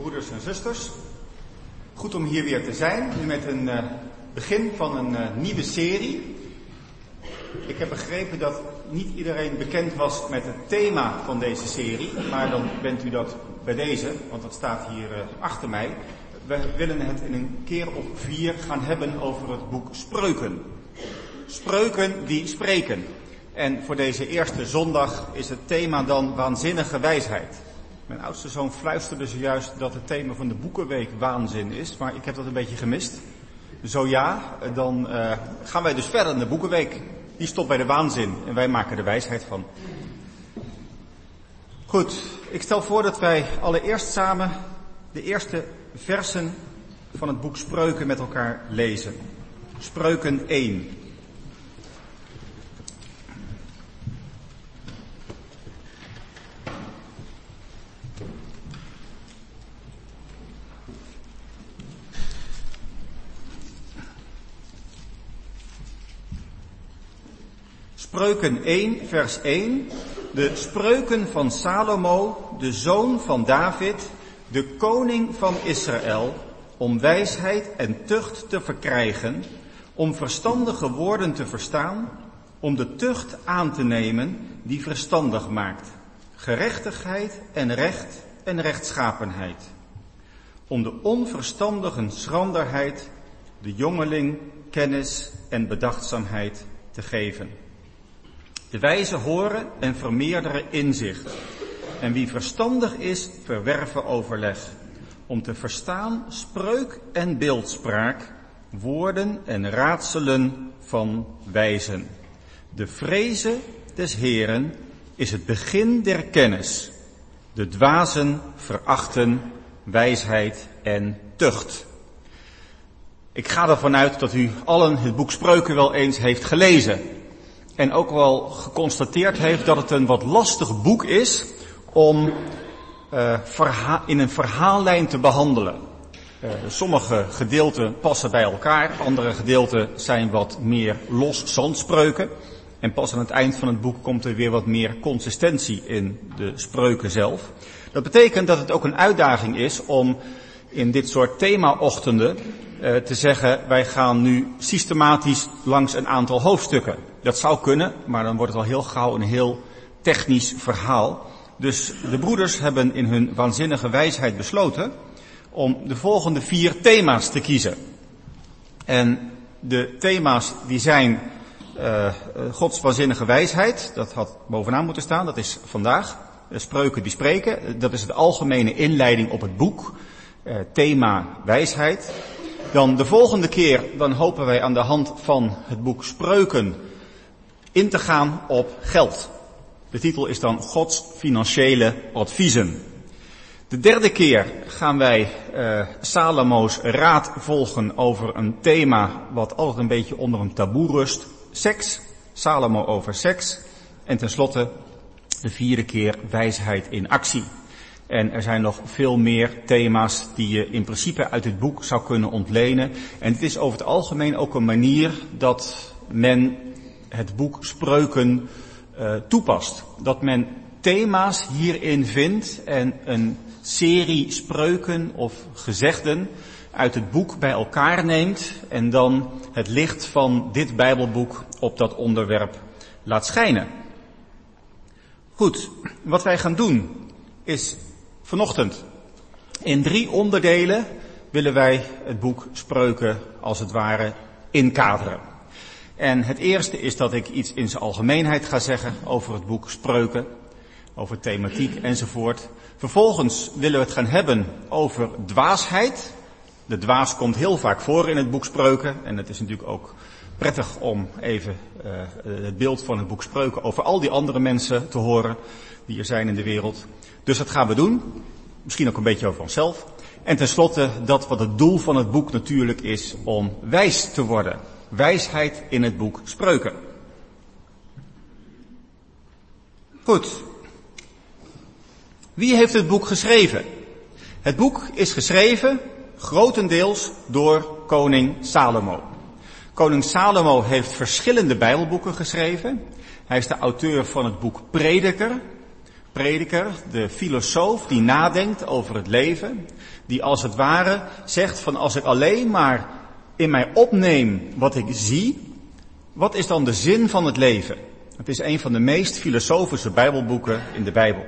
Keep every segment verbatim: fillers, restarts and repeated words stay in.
broeders en zusters. Goed om hier weer te zijn, nu met een uh, begin van een uh, nieuwe serie. Ik heb begrepen dat niet iedereen bekend was met het thema van deze serie, maar dan bent u dat bij deze, want dat staat hier uh, achter mij. We willen het in een keer of vier gaan hebben over het boek Spreuken. Spreuken die spreken. En voor deze eerste zondag is het thema dan waanzinnige wijsheid. Mijn oudste zoon fluisterde zojuist dat het thema van de Boekenweek waanzin is, maar ik heb dat een beetje gemist. Zo ja, dan uh, gaan wij dus verder in de Boekenweek. Die stopt bij de waanzin en wij maken er wijsheid van. Goed, ik stel voor dat wij allereerst samen de eerste versen van het boek Spreuken met elkaar lezen. Spreuken één. Spreuken één, vers één. De spreuken van Salomo, de zoon van David, de koning van Israël, om wijsheid en tucht te verkrijgen, om verstandige woorden te verstaan, om de tucht aan te nemen die verstandig maakt, gerechtigheid en recht en rechtschapenheid, om de onverstandigen schranderheid, de jongeling kennis en bedachtzaamheid te geven. De wijze horen en vermeerderen inzicht. En wie verstandig is, verwerven overleg. Om te verstaan spreuk en beeldspraak, woorden en raadselen van wijzen. De vreze des Heeren is het begin der kennis. De dwazen verachten wijsheid en tucht. Ik ga ervan uit dat u allen het boek Spreuken wel eens heeft gelezen. En ook wel geconstateerd heeft dat het een wat lastig boek is om uh, verha- in een verhaallijn te behandelen. Uh, sommige gedeelten passen bij elkaar, andere gedeelten zijn wat meer los zandspreuken. En pas aan het eind van het boek komt er weer wat meer consistentie in de spreuken zelf. Dat betekent dat het ook een uitdaging is om in dit soort thema-ochtenden uh, te zeggen, wij gaan nu systematisch langs een aantal hoofdstukken. Dat zou kunnen, maar dan wordt het al heel gauw een heel technisch verhaal. Dus de broeders hebben in hun waanzinnige wijsheid besloten om de volgende vier thema's te kiezen. En de thema's die zijn uh, Gods waanzinnige wijsheid, dat had bovenaan moeten staan, dat is vandaag. Spreuken die spreken, dat is de algemene inleiding op het boek. Uh, thema wijsheid. Dan de volgende keer, dan hopen wij aan de hand van het boek Spreuken in te gaan op geld. De titel is dan Gods financiële adviezen. De derde keer gaan wij uh, Salomo's raad volgen over een thema wat altijd een beetje onder een taboe rust. Seks. Salomo over seks. En tenslotte de vierde keer wijsheid in actie. En er zijn nog veel meer thema's die je in principe uit het boek zou kunnen ontlenen. En het is over het algemeen ook een manier dat men het boek Spreuken uh, toepast. Dat men thema's hierin vindt en een serie spreuken of gezegden uit het boek bij elkaar neemt en dan het licht van dit Bijbelboek op dat onderwerp laat schijnen. Goed, wat wij gaan doen is vanochtend in drie onderdelen willen wij het boek Spreuken als het ware inkaderen. En het eerste is dat ik iets in zijn algemeenheid ga zeggen over het boek Spreuken, over thematiek enzovoort. Vervolgens willen we het gaan hebben over dwaasheid. De dwaas komt heel vaak voor in het boek Spreuken en het is natuurlijk ook prettig om even uh, het beeld van het boek Spreuken over al die andere mensen te horen die er zijn in de wereld. Dus dat gaan we doen. Misschien ook een beetje over onszelf. En tenslotte dat wat het doel van het boek natuurlijk is om wijs te worden. Wijsheid in het boek Spreuken. Goed. Wie heeft het boek geschreven? Het boek is geschreven grotendeels door koning Salomo. Koning Salomo heeft verschillende Bijbelboeken geschreven. Hij is de auteur van het boek Prediker. prediker, de filosoof die nadenkt over het leven, die als het ware zegt van als ik alleen maar in mij opneem wat ik zie, wat is dan de zin van het leven? Het is een van de meest filosofische Bijbelboeken in de Bijbel.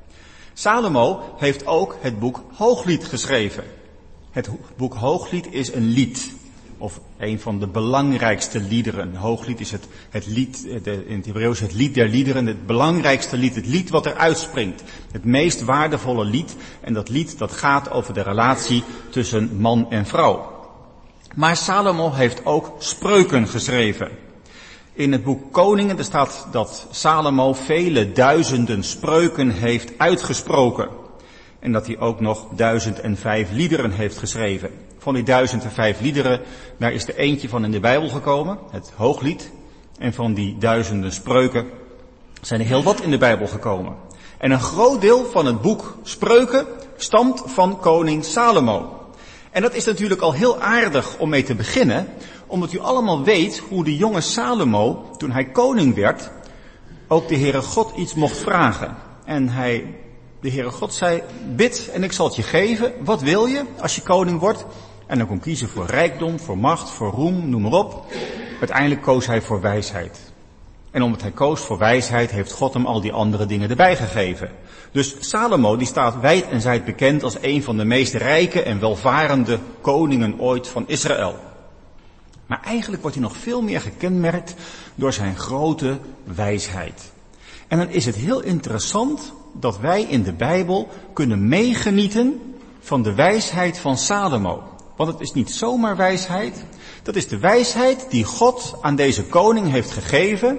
Salomo heeft ook het boek Hooglied geschreven. Het boek Hooglied is een lied, of een van de belangrijkste liederen. Hooglied is het, het lied, de, in het Hebreeuws het lied der liederen, het belangrijkste lied, het lied wat er uitspringt. Het meest waardevolle lied, en dat lied dat gaat over de relatie tussen man en vrouw. Maar Salomo heeft ook spreuken geschreven. In het boek Koningen er staat dat Salomo vele duizenden spreuken heeft uitgesproken. En dat hij ook nog duizend en vijf liederen heeft geschreven. Van die duizend en vijf liederen, daar is er eentje van in de Bijbel gekomen, het Hooglied. En van die duizenden spreuken zijn er heel wat in de Bijbel gekomen. En een groot deel van het boek Spreuken stamt van koning Salomo. En dat is natuurlijk al heel aardig om mee te beginnen, omdat u allemaal weet hoe de jonge Salomo, toen hij koning werd, ook de Heere God iets mocht vragen. En hij, de Heere God zei, bid en ik zal het je geven. Wat wil je als je koning wordt? En dan kon kiezen voor rijkdom, voor macht, voor roem, noem maar op. Uiteindelijk koos hij voor wijsheid. En omdat hij koos voor wijsheid, heeft God hem al die andere dingen erbij gegeven. Dus Salomo, die staat wijd en zijd bekend als een van de meest rijke en welvarende koningen ooit van Israël. Maar eigenlijk wordt hij nog veel meer gekenmerkt door zijn grote wijsheid. En dan is het heel interessant dat wij in de Bijbel kunnen meegenieten van de wijsheid van Salomo. Want het is niet zomaar wijsheid, dat is de wijsheid die God aan deze koning heeft gegeven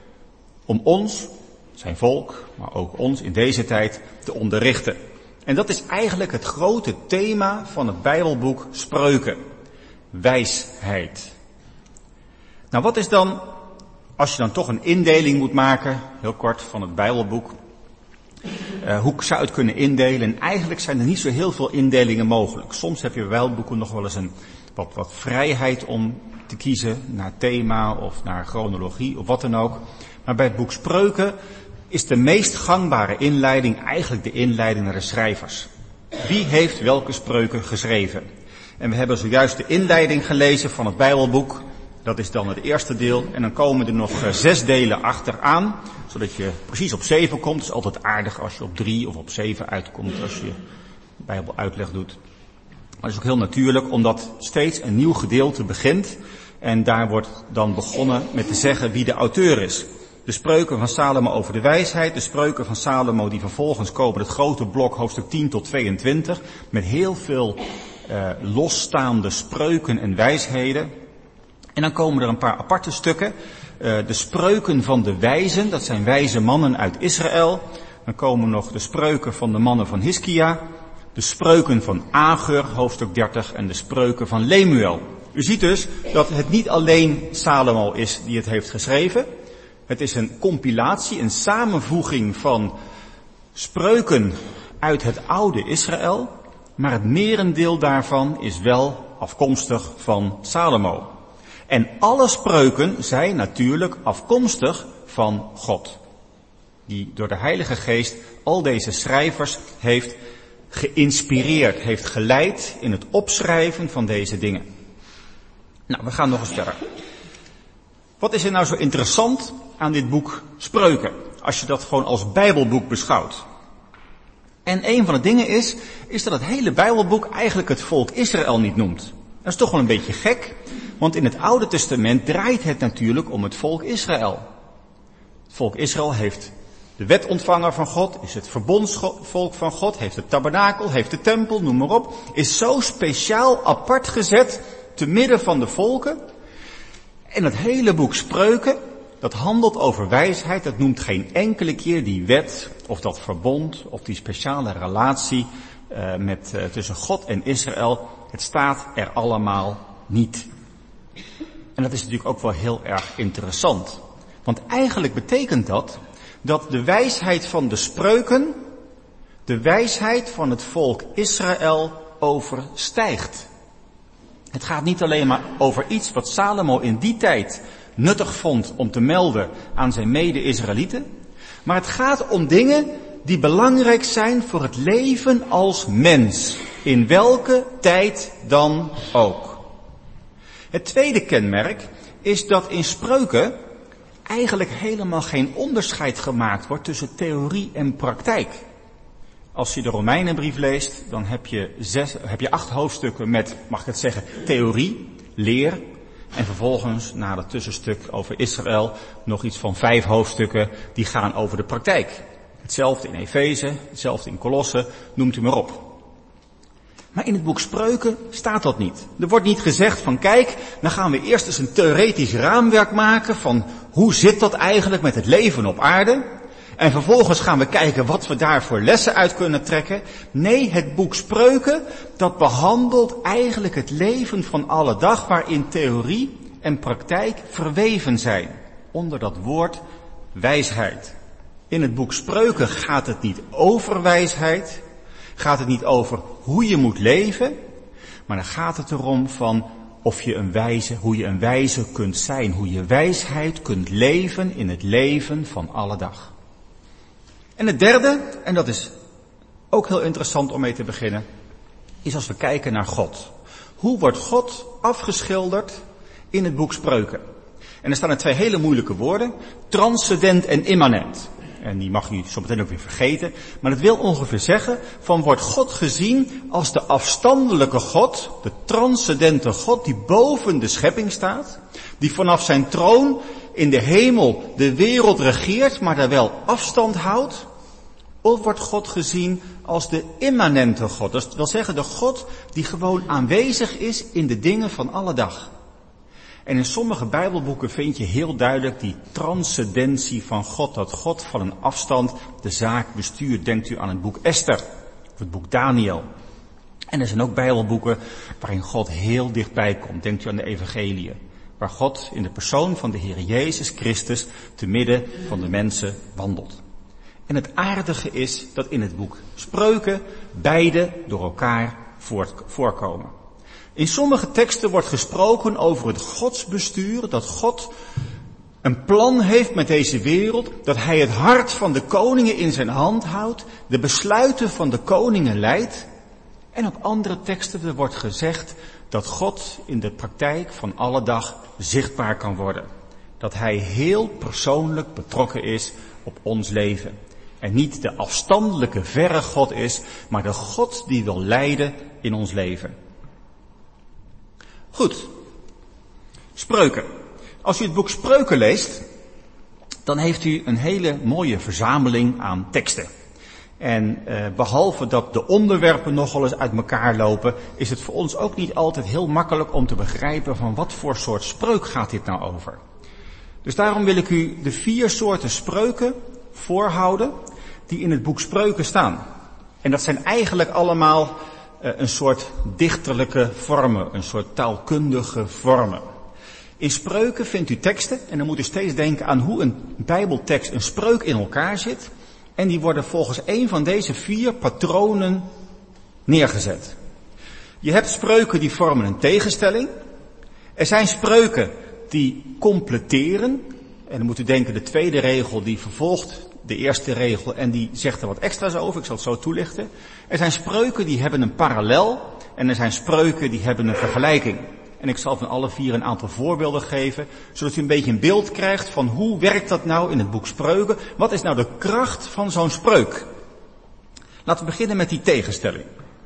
om ons, zijn volk, maar ook ons in deze tijd te onderrichten. En dat is eigenlijk het grote thema van het Bijbelboek Spreuken. Wijsheid. Nou, wat is dan, als je dan toch een indeling moet maken, heel kort van het Bijbelboek, uh, hoe zou je het kunnen indelen? En eigenlijk zijn er niet zo heel veel indelingen mogelijk. Soms heb je bij Bijbelboeken nog wel eens een wat, wat vrijheid om te kiezen naar thema of naar chronologie of wat dan ook. Maar bij het boek Spreuken is de meest gangbare inleiding eigenlijk de inleiding naar de schrijvers. Wie heeft welke spreuken geschreven? En we hebben zojuist de inleiding gelezen van het Bijbelboek. Dat is dan het eerste deel. En dan komen er nog uh, zes delen achteraan. Zodat je precies op zeven komt. Het is altijd aardig als je op drie of op zeven uitkomt als je Bijbeluitleg doet. Maar het is ook heel natuurlijk omdat steeds een nieuw gedeelte begint. En daar wordt dan begonnen met te zeggen wie de auteur is. De spreuken van Salomo over de wijsheid. De spreuken van Salomo die vervolgens komen. Het grote blok hoofdstuk tien tot tweeëntwintig. Met heel veel uh, losstaande spreuken en wijsheden. En dan komen er een paar aparte stukken. Uh, de spreuken van de wijzen. Dat zijn wijze mannen uit Israël. Dan komen nog de spreuken van de mannen van Hiskia. De spreuken van Agur, hoofdstuk dertig. En de spreuken van Lemuel. U ziet dus dat het niet alleen Salomo is die het heeft geschreven. Het is een compilatie, een samenvoeging van spreuken uit het oude Israël. Maar het merendeel daarvan is wel afkomstig van Salomo. En alle spreuken zijn natuurlijk afkomstig van God. Die door de Heilige Geest al deze schrijvers heeft geïnspireerd, heeft geleid in het opschrijven van deze dingen. Nou, we gaan nog eens verder. Wat is er nou zo interessant aan dit boek Spreuken, als je dat gewoon als Bijbelboek beschouwt? En een van de dingen is, is dat het hele Bijbelboek eigenlijk het volk Israël niet noemt. Dat is toch wel een beetje gek, want in het Oude Testament draait het natuurlijk om het volk Israël. Het volk Israël heeft de wet ontvangen van God, is het verbondsvolk van God, heeft het tabernakel, heeft de tempel, noem maar op. Is zo speciaal apart gezet te midden van de volken. En het hele boek Spreuken, dat handelt over wijsheid, dat noemt geen enkele keer die wet of dat verbond of die speciale relatie uh, met, uh, tussen God en Israël. Het staat er allemaal niet. En dat is natuurlijk ook wel heel erg interessant. Want eigenlijk betekent dat dat de wijsheid van de spreuken de wijsheid van het volk Israël overstijgt. Het gaat niet alleen maar over iets wat Salomo in die tijd nuttig vond om te melden aan zijn mede-Israëlieten. Maar het gaat om dingen die belangrijk zijn voor het leven als mens, in welke tijd dan ook. Het tweede kenmerk is dat in Spreuken eigenlijk helemaal geen onderscheid gemaakt wordt tussen theorie en praktijk. Als je de Romeinenbrief leest, dan heb je, zes, heb je acht hoofdstukken met, mag ik het zeggen, theorie, leer. En vervolgens, na het tussenstuk over Israël, nog iets van vijf hoofdstukken die gaan over de praktijk. Hetzelfde in Efeze, hetzelfde in Kolossen, noemt u maar op. Maar in het boek Spreuken staat dat niet. Er wordt niet gezegd van kijk, dan gaan we eerst eens een theoretisch raamwerk maken van hoe zit dat eigenlijk met het leven op aarde. En vervolgens gaan we kijken wat we daar voor lessen uit kunnen trekken. Nee, het boek Spreuken, dat behandelt eigenlijk het leven van alle dag waarin theorie en praktijk verweven zijn. Onder dat woord wijsheid. In het boek Spreuken gaat het niet over wijsheid. Gaat het niet over hoe je moet leven. Maar dan gaat het erom van of je een wijze, hoe je een wijze kunt zijn. Hoe je wijsheid kunt leven in het leven van alle dag. En het derde, en dat is ook heel interessant om mee te beginnen, is als we kijken naar God. Hoe wordt God afgeschilderd in het boek Spreuken? En er staan er twee hele moeilijke woorden, transcendent en immanent. En die mag u zo meteen ook weer vergeten. Maar het wil ongeveer zeggen, van wordt God gezien als de afstandelijke God, de transcendente God die boven de schepping staat, die vanaf zijn troon in de hemel de wereld regeert, maar daar wel afstand houdt? Of wordt God gezien als de immanente God? Dat wil zeggen de God die gewoon aanwezig is in de dingen van alle dag. En in sommige Bijbelboeken vind je heel duidelijk die transcendentie van God. Dat God van een afstand de zaak bestuurt. Denkt u aan het boek Esther of het boek Daniel. En er zijn ook Bijbelboeken waarin God heel dichtbij komt. Denkt u aan de evangeliën. Waar God in de persoon van de Heer Jezus Christus te midden van de mensen wandelt. En het aardige is dat in het boek Spreuken beide door elkaar voorkomen. In sommige teksten wordt gesproken over het godsbestuur, dat God een plan heeft met deze wereld, dat hij het hart van de koningen in zijn hand houdt, de besluiten van de koningen leidt. En op andere teksten wordt gezegd dat God in de praktijk van alle dag zichtbaar kan worden. Dat hij heel persoonlijk betrokken is op ons leven. En niet de afstandelijke verre God is, maar de God die wil leiden in ons leven. Goed. Spreuken. Als u het boek Spreuken leest, dan heeft u een hele mooie verzameling aan teksten. En eh, behalve dat de onderwerpen nogal eens uit elkaar lopen, is het voor ons ook niet altijd heel makkelijk om te begrijpen van wat voor soort spreuk gaat dit nou over. Dus daarom wil ik u de vier soorten spreuken voorhouden die in het boek Spreuken staan. En dat zijn eigenlijk allemaal uh, een soort dichterlijke vormen, een soort taalkundige vormen. In Spreuken vindt u teksten en dan moet u steeds denken aan hoe een Bijbeltekst, een spreuk in elkaar zit. En die worden volgens een van deze vier patronen neergezet. Je hebt spreuken die vormen een tegenstelling. Er zijn spreuken die completeren. En dan moet u denken, de tweede regel die vervolgt de eerste regel en die zegt er wat extra's over. Ik zal het zo toelichten. Er zijn spreuken die hebben een parallel en er zijn spreuken die hebben een vergelijking. En ik zal van alle vier een aantal voorbeelden geven, zodat u een beetje een beeld krijgt van hoe werkt dat nou in het boek Spreuken. Wat is nou de kracht van zo'n spreuk? Laten we beginnen met die tegenstelling.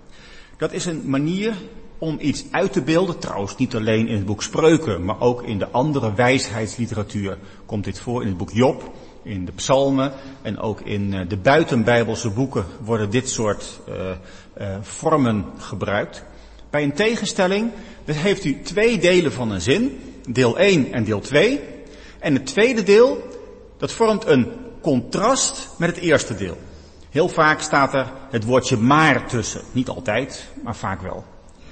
Dat is een manier om iets uit te beelden, trouwens niet alleen in het boek Spreuken, maar ook in de andere wijsheidsliteratuur komt dit voor, in het boek Job, in de psalmen en ook in de buitenbijbelse boeken worden dit soort uh, uh, vormen gebruikt. Bij een tegenstelling, dat heeft u twee delen van een zin, deel één en deel twee. En het tweede deel, dat vormt een contrast met het eerste deel. Heel vaak staat er het woordje maar tussen. Niet altijd, maar vaak wel.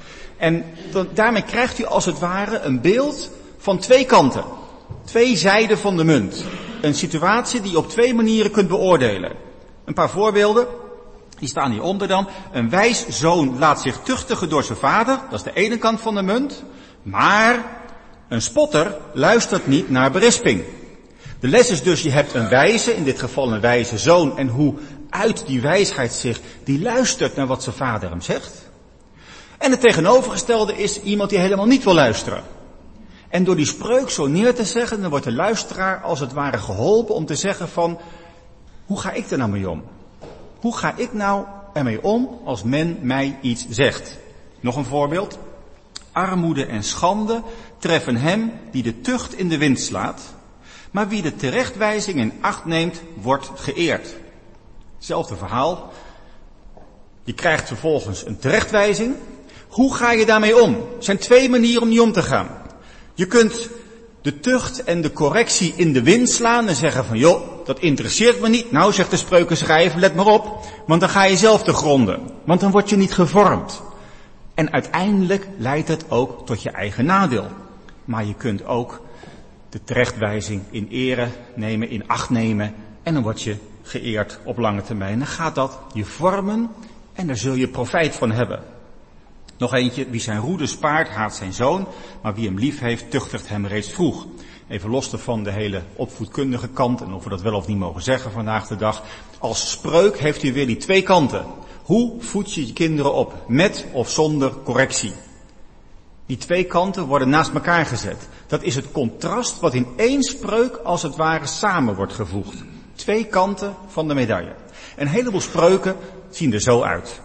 En daarmee krijgt u als het ware een beeld van twee kanten. Twee zijden van de munt. Een situatie die je op twee manieren kunt beoordelen. Een paar voorbeelden. Die staan hieronder dan. Een wijs zoon laat zich tuchtigen door zijn vader. Dat is de ene kant van de munt. Maar een spotter luistert niet naar berisping. De les is dus, je hebt een wijze, in dit geval een wijze zoon. En hoe uit die wijsheid zich, die luistert naar wat zijn vader hem zegt. En het tegenovergestelde is iemand die helemaal niet wil luisteren. En door die spreuk zo neer te zeggen, dan wordt de luisteraar als het ware geholpen om te zeggen van, hoe ga ik er nou mee om? Hoe ga ik nou ermee om als men mij iets zegt? Nog een voorbeeld. Armoede en schande treffen hem die de tucht in de wind slaat, maar wie de terechtwijzing in acht neemt, wordt geëerd. Hetzelfde verhaal. Je krijgt vervolgens een terechtwijzing. Hoe ga je daarmee om? Er zijn twee manieren om niet om te gaan. Je kunt de tucht en de correctie in de wind slaan en zeggen van, joh, dat interesseert me niet. Nou, zegt de spreukenschrijver, let maar op, want dan ga je zelf te gronden. Want dan word je niet gevormd. En uiteindelijk leidt het ook tot je eigen nadeel. Maar je kunt ook de terechtwijzing in ere nemen, in acht nemen, en dan word je geëerd op lange termijn. Dan gaat dat je vormen en daar zul je profijt van hebben. Nog eentje, wie zijn roede spaart, haat zijn zoon, maar wie hem lief heeft, tuchtigt hem reeds vroeg. Even los van de hele opvoedkundige kant en of we dat wel of niet mogen zeggen vandaag de dag. Als spreuk heeft u weer die twee kanten. Hoe voed je je kinderen op, met of zonder correctie? Die twee kanten worden naast elkaar gezet. Dat is het contrast wat in één spreuk als het ware samen wordt gevoegd. Twee kanten van de medaille. Een heleboel spreuken zien er zo uit.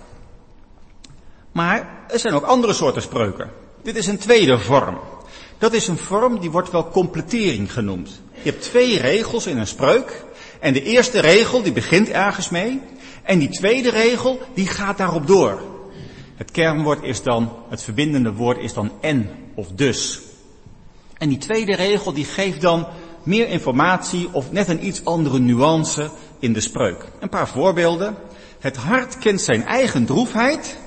Maar er zijn ook andere soorten spreuken. Dit is een tweede vorm. Dat is een vorm die wordt wel completering genoemd. Je hebt twee regels in een spreuk. En de eerste regel die begint ergens mee. En die tweede regel die gaat daarop door. Het kernwoord is dan, het verbindende woord is dan en of dus. En die tweede regel die geeft dan meer informatie of net een iets andere nuance in de spreuk. Een paar voorbeelden. Het hart kent zijn eigen droefheid.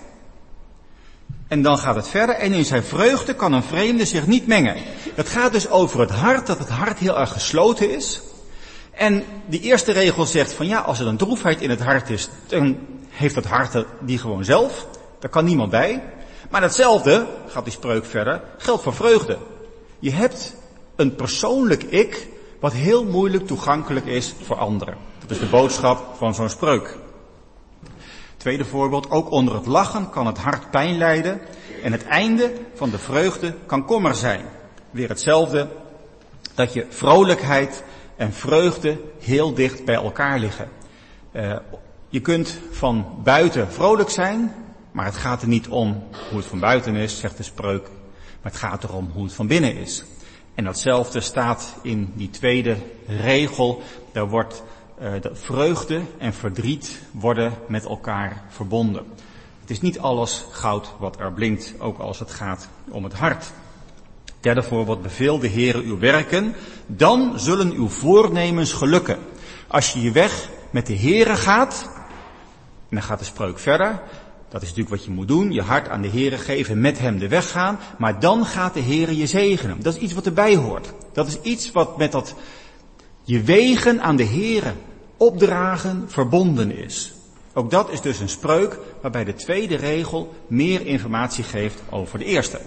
En dan gaat het verder. En in zijn vreugde kan een vreemde zich niet mengen. Het gaat dus over het hart, dat het hart heel erg gesloten is. En die eerste regel zegt van ja, als er een droefheid in het hart is, dan heeft het hart die gewoon zelf. Daar kan niemand bij. Maar datzelfde, gaat die spreuk verder, geldt voor vreugde. Je hebt een persoonlijk ik, wat heel moeilijk toegankelijk is voor anderen. Dat is de boodschap van zo'n spreuk. Tweede voorbeeld, ook onder het lachen kan het hart pijn lijden en het einde van de vreugde kan kommer zijn. Weer hetzelfde, dat je vrolijkheid en vreugde heel dicht bij elkaar liggen. Uh, je kunt van buiten vrolijk zijn, maar het gaat er niet om hoe het van buiten is, zegt de spreuk, maar het gaat erom hoe het van binnen is. En datzelfde staat in die tweede regel, daar wordt uh, de vreugde en verdriet worden met elkaar verbonden. Het is niet alles goud wat er blinkt, ook als het gaat om het hart. Derde voorbeeld, beveel de Heere uw werken, dan zullen uw voornemens gelukken. Als je je weg met de Heere gaat, en dan gaat de spreuk verder, dat is natuurlijk wat je moet doen, je hart aan de Heere geven, met hem de weg gaan, maar dan gaat de Heere je zegenen. Dat is iets wat erbij hoort. Dat is iets wat met dat je wegen aan de Heere opdragen verbonden is. Ook dat is dus een spreuk waarbij de tweede regel meer informatie geeft over de eerste.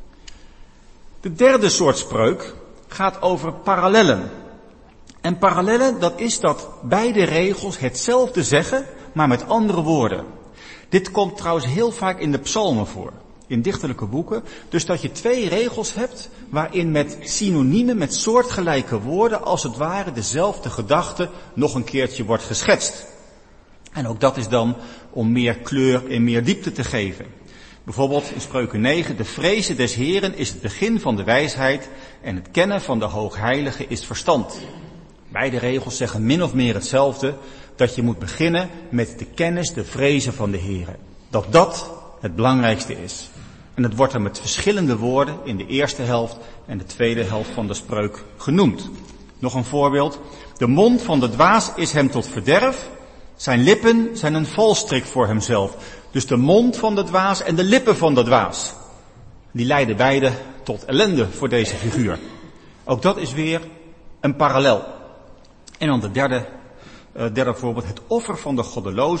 De derde soort spreuk gaat over parallellen. En parallellen, dat is dat beide regels hetzelfde zeggen, maar met andere woorden. Dit komt trouwens heel vaak in de psalmen voor, in dichterlijke boeken. Dus dat je twee regels hebt waarin met synoniemen, met soortgelijke woorden, als het ware dezelfde gedachte nog een keertje wordt geschetst. En ook dat is dan om meer kleur en meer diepte te geven. Bijvoorbeeld in Spreuken negen, de vreze des Heren is het begin van de wijsheid en het kennen van de Hoogheilige is verstand. Beide regels zeggen min of meer hetzelfde, dat je moet beginnen met de kennis, de vreze van de Heren. Dat dat het belangrijkste is. En het wordt er met verschillende woorden in de eerste helft en de tweede helft van de spreuk genoemd. Nog een voorbeeld. De mond van de dwaas is hem tot verderf. Zijn lippen zijn een valstrik voor hemzelf. Dus de mond van de dwaas en de lippen van de dwaas. Die leiden beide tot ellende voor deze figuur. Ook dat is weer een parallel. En dan de derde, uh, derde voorbeeld. Het offer van de goddeloze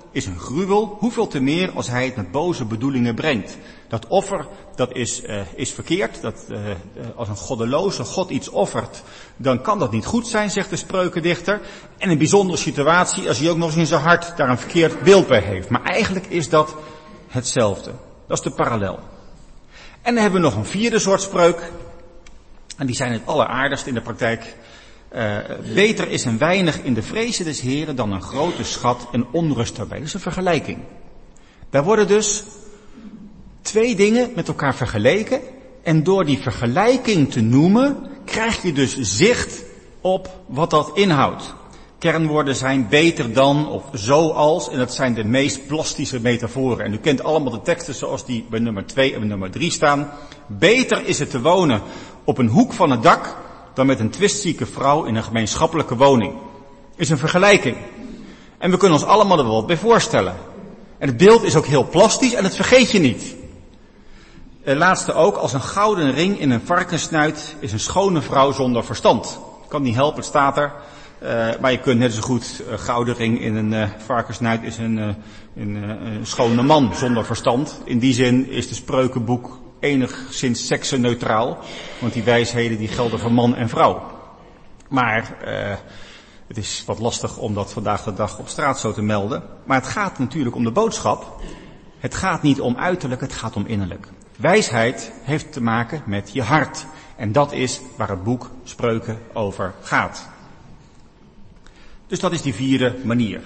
is een gruwel, hoeveel te meer als hij het met boze bedoelingen brengt. Dat offer, dat is, uh, is verkeerd. Dat, uh, als een goddeloze God iets offert, dan kan dat niet goed zijn, zegt de spreukendichter. En een bijzondere situatie als hij ook nog eens in zijn hart daar een verkeerd beeld bij heeft. Maar eigenlijk is dat hetzelfde. Dat is de parallel. En dan hebben we nog een vierde soort spreuk. En die zijn het alleraardigst in de praktijk. Uh, beter is een weinig in de vrezen des Heren dan een grote schat en onrust daarbij. Dat is een vergelijking. Daar worden dus twee dingen met elkaar vergeleken. En door die vergelijking te noemen, krijg je dus zicht op wat dat inhoudt. Kernwoorden zijn beter dan of zoals. En dat zijn de meest plastische metaforen. En u kent allemaal de teksten zoals die bij nummer twee en bij nummer drie staan. Beter is het te wonen op een hoek van het dak dan met een twistzieke vrouw in een gemeenschappelijke woning. Is een vergelijking. En we kunnen ons allemaal er wel wat bij voorstellen. En het beeld is ook heel plastisch en dat vergeet je niet. De laatste ook, als een gouden ring in een varkenssnuit is een schone vrouw zonder verstand. Kan niet helpen, het staat er. Uh, maar je kunt net zo goed, een uh, gouden ring in een uh, varkensnuit is een, uh, een, uh, een schone man zonder verstand. In die zin is de spreukenboek enigszins seksenneutraal. Want die wijsheden die gelden voor man en vrouw. Maar uh, het is wat lastig om dat vandaag de dag op straat zo te melden. Maar het gaat natuurlijk om de boodschap. Het gaat niet om uiterlijk, het gaat om innerlijk. Wijsheid heeft te maken met je hart. En dat is waar het boek Spreuken over gaat. Dus dat is die vierde manier.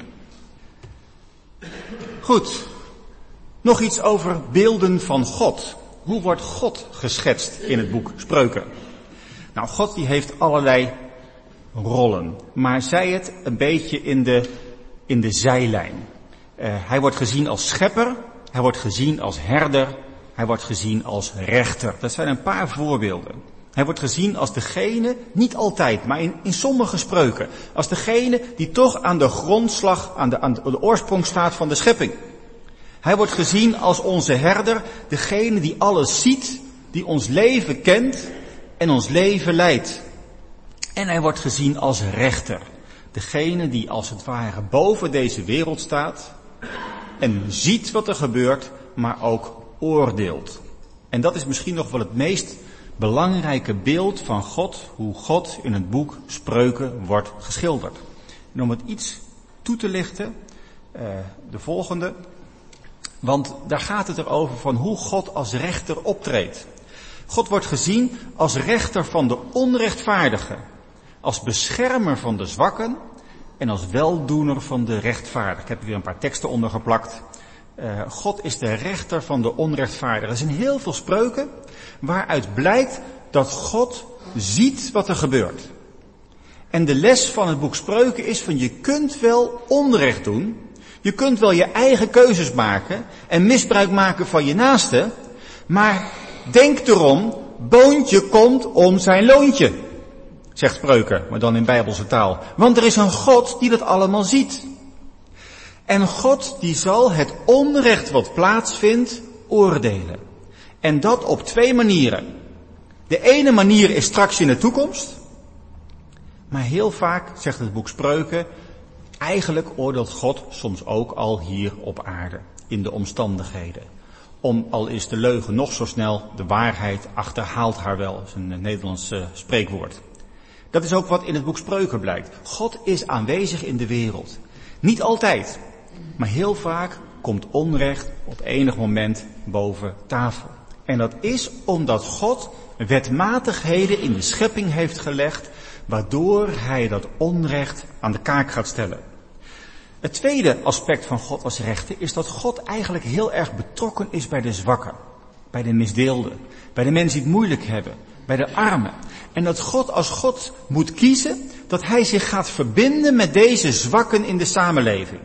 Goed. Nog iets over beelden van God. Hoe wordt God geschetst in het boek Spreuken? Nou, God die heeft allerlei rollen. Maar zij het een beetje in de, in de zijlijn. Uh, hij wordt gezien als schepper. Hij wordt gezien als herder. Hij wordt gezien als rechter. Dat zijn een paar voorbeelden. Hij wordt gezien als degene, niet altijd, maar in, in sommige spreuken, als degene die toch aan de grondslag, aan de, aan de oorsprong staat van de schepping. Hij wordt gezien als onze herder, degene die alles ziet, die ons leven kent en ons leven leidt. En hij wordt gezien als rechter, degene die als het ware boven deze wereld staat en ziet wat er gebeurt, maar ook oordeelt. En dat is misschien nog wel het meest belangrijke beeld van God, hoe God in het boek Spreuken wordt geschilderd. En om het iets toe te lichten, uh, de volgende, want daar gaat het erover van hoe God als rechter optreedt. God wordt gezien als rechter van de onrechtvaardigen, als beschermer van de zwakken en als weldoener van de rechtvaardigen. Ik heb hier een paar teksten ondergeplakt. Uh, God is de rechter van de onrechtvaardigen. Er zijn heel veel spreuken waaruit blijkt dat God ziet wat er gebeurt. En de les van het boek Spreuken is van je kunt wel onrecht doen. Je kunt wel je eigen keuzes maken en misbruik maken van je naaste. Maar denk erom, boontje komt om zijn loontje. Zegt Spreuken, maar dan in Bijbelse taal. Want er is een God die dat allemaal ziet. En God die zal het onrecht wat plaatsvindt oordelen. En dat op twee manieren. De ene manier is straks in de toekomst. Maar heel vaak, zegt het boek Spreuken, eigenlijk oordeelt God soms ook al hier op aarde. In de omstandigheden. Om, al is de leugen nog zo snel, de waarheid achterhaalt haar wel. Dat is een Nederlands uh, spreekwoord. Dat is ook wat in het boek Spreuken blijkt. God is aanwezig in de wereld. Niet altijd. Maar heel vaak komt onrecht op enig moment boven tafel. En dat is omdat God wetmatigheden in de schepping heeft gelegd, waardoor hij dat onrecht aan de kaak gaat stellen. Het tweede aspect van God als rechter is dat God eigenlijk heel erg betrokken is bij de zwakken, bij de misdeelden, bij de mensen die het moeilijk hebben, bij de armen. En dat God als God moet kiezen, dat hij zich gaat verbinden met deze zwakken in de samenleving.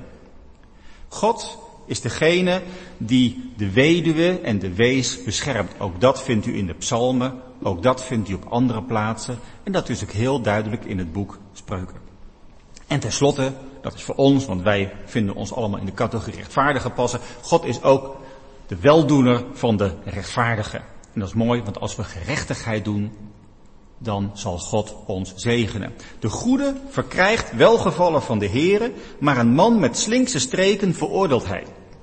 God is degene die de weduwe en de wees beschermt. Ook dat vindt u in de psalmen, ook dat vindt u op andere plaatsen. En dat is ook heel duidelijk in het boek Spreuken. En tenslotte, dat is voor ons, want wij vinden ons allemaal in de categorie rechtvaardigen passen. God is ook de weldoener van de rechtvaardigen. En dat is mooi, want als we gerechtigheid doen, dan zal God ons zegenen. De goede verkrijgt welgevallen van de Heere, maar een man met slinkse streken veroordeelt hij.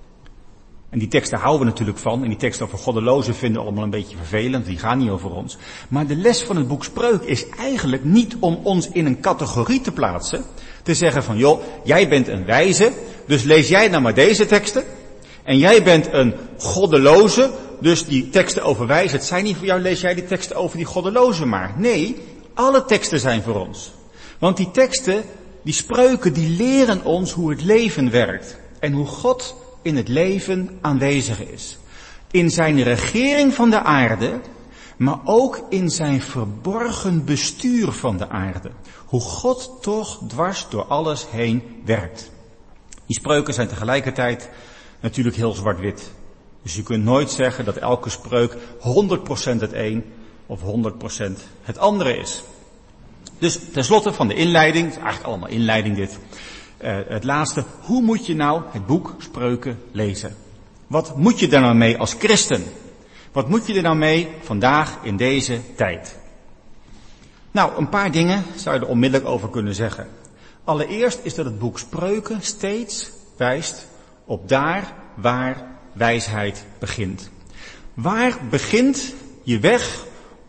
En die teksten houden we natuurlijk van. En die teksten over goddelozen vinden we allemaal een beetje vervelend. Die gaan niet over ons. Maar de les van het boek Spreuk is eigenlijk niet om ons in een categorie te plaatsen. Te zeggen van, joh, jij bent een wijze, dus lees jij nou maar deze teksten. En jij bent een goddeloze, dus die teksten over wijsheid zijn niet voor jou, lees jij die teksten over die goddelozen maar. Nee, alle teksten zijn voor ons. Want die teksten, die spreuken, die leren ons hoe het leven werkt. En hoe God in het leven aanwezig is. In zijn regering van de aarde, maar ook in zijn verborgen bestuur van de aarde. Hoe God toch dwars door alles heen werkt. Die spreuken zijn tegelijkertijd natuurlijk heel zwart-wit. Dus je kunt nooit zeggen dat elke spreuk honderd procent het een of honderd procent het andere is. Dus tenslotte van de inleiding, het is eigenlijk allemaal inleiding dit. Uh, het laatste, hoe moet je nou het boek Spreuken lezen? Wat moet je daar nou mee als christen? Wat moet je er nou mee vandaag in deze tijd? Nou, een paar dingen zou je er onmiddellijk over kunnen zeggen. Allereerst is dat het boek Spreuken steeds wijst op daar waar wijsheid begint. Waar begint je weg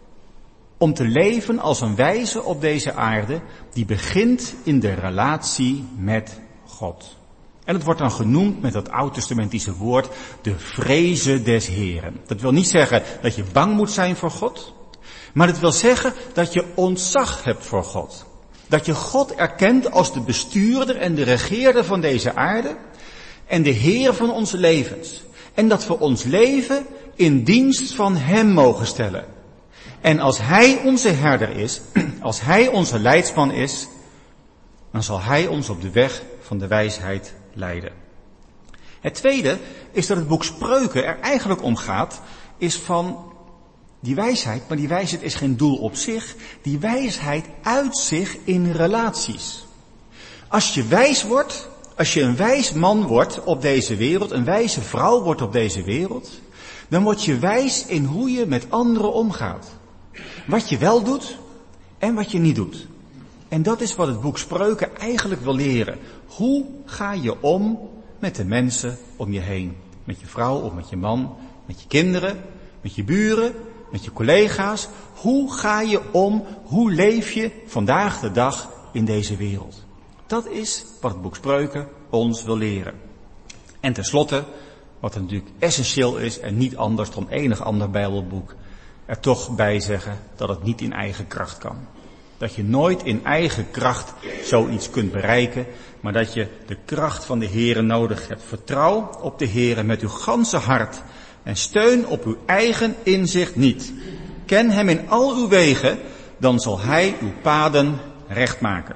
om te leven als een wijze op deze aarde, die begint in de relatie met God. En het wordt dan genoemd met dat oud-testamentische woord, de vreze des Heren. Dat wil niet zeggen dat je bang moet zijn voor God, maar het wil zeggen dat je ontzag hebt voor God. Dat je God erkent als de bestuurder en de regeerder van deze aarde en de Heer van onze levens. En dat we ons leven in dienst van Hem mogen stellen. En als Hij onze herder is, als Hij onze leidsman is, dan zal Hij ons op de weg van de wijsheid leiden. Het tweede is dat het boek Spreuken er eigenlijk om gaat, is van die wijsheid, maar die wijsheid is geen doel op zich. Die wijsheid uit zich in relaties. Als je wijs wordt, als je een wijs man wordt op deze wereld, een wijze vrouw wordt op deze wereld, dan word je wijs in hoe je met anderen omgaat. Wat je wel doet en wat je niet doet. En dat is wat het boek Spreuken eigenlijk wil leren. Hoe ga je om met de mensen om je heen? Met je vrouw of met je man, met je kinderen, met je buren, met je collega's. Hoe ga je om? Hoe leef je vandaag de dag in deze wereld? Dat is wat het boek Spreuken ons wil leren. En tenslotte, wat er natuurlijk essentieel is en niet anders dan enig ander Bijbelboek, er toch bij zeggen dat het niet in eigen kracht kan. Dat je nooit in eigen kracht zoiets kunt bereiken, maar dat je de kracht van de Heere nodig hebt. Vertrouw op de Heere met uw ganse hart en steun op uw eigen inzicht niet. Ken Hem in al uw wegen, dan zal Hij uw paden recht maken.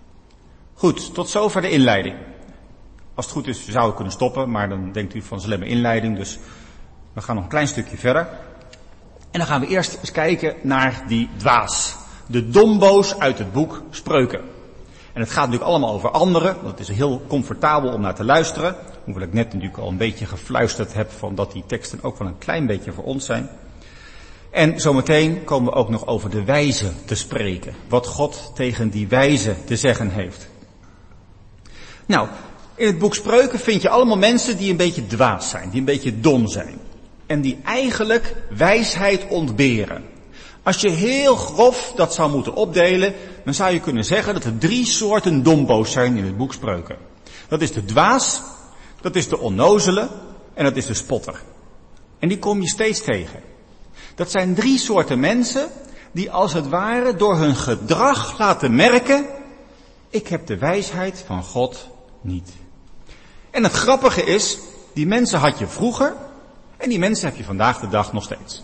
Goed, tot zover de inleiding. Als het goed is, zou ik kunnen stoppen, maar dan denkt u van slimme inleiding, dus we gaan nog een klein stukje verder. En dan gaan we eerst eens kijken naar die dwaas. De domboos uit het boek Spreuken. En het gaat natuurlijk allemaal over anderen, want het is heel comfortabel om naar te luisteren. Hoewel ik net natuurlijk al een beetje gefluisterd heb van dat die teksten ook wel een klein beetje voor ons zijn. En zometeen komen we ook nog over de wijze te spreken. Wat God tegen die wijze te zeggen heeft. Nou, in het boek Spreuken vind je allemaal mensen die een beetje dwaas zijn, die een beetje dom zijn. En die eigenlijk wijsheid ontberen. Als je heel grof dat zou moeten opdelen, dan zou je kunnen zeggen dat er drie soorten domboos zijn in het boek Spreuken. Dat is de dwaas, dat is de onnozele en dat is de spotter. En die kom je steeds tegen. Dat zijn drie soorten mensen die als het ware door hun gedrag laten merken, ik heb de wijsheid van God niet. En het grappige is, die mensen had je vroeger en die mensen heb je vandaag de dag nog steeds.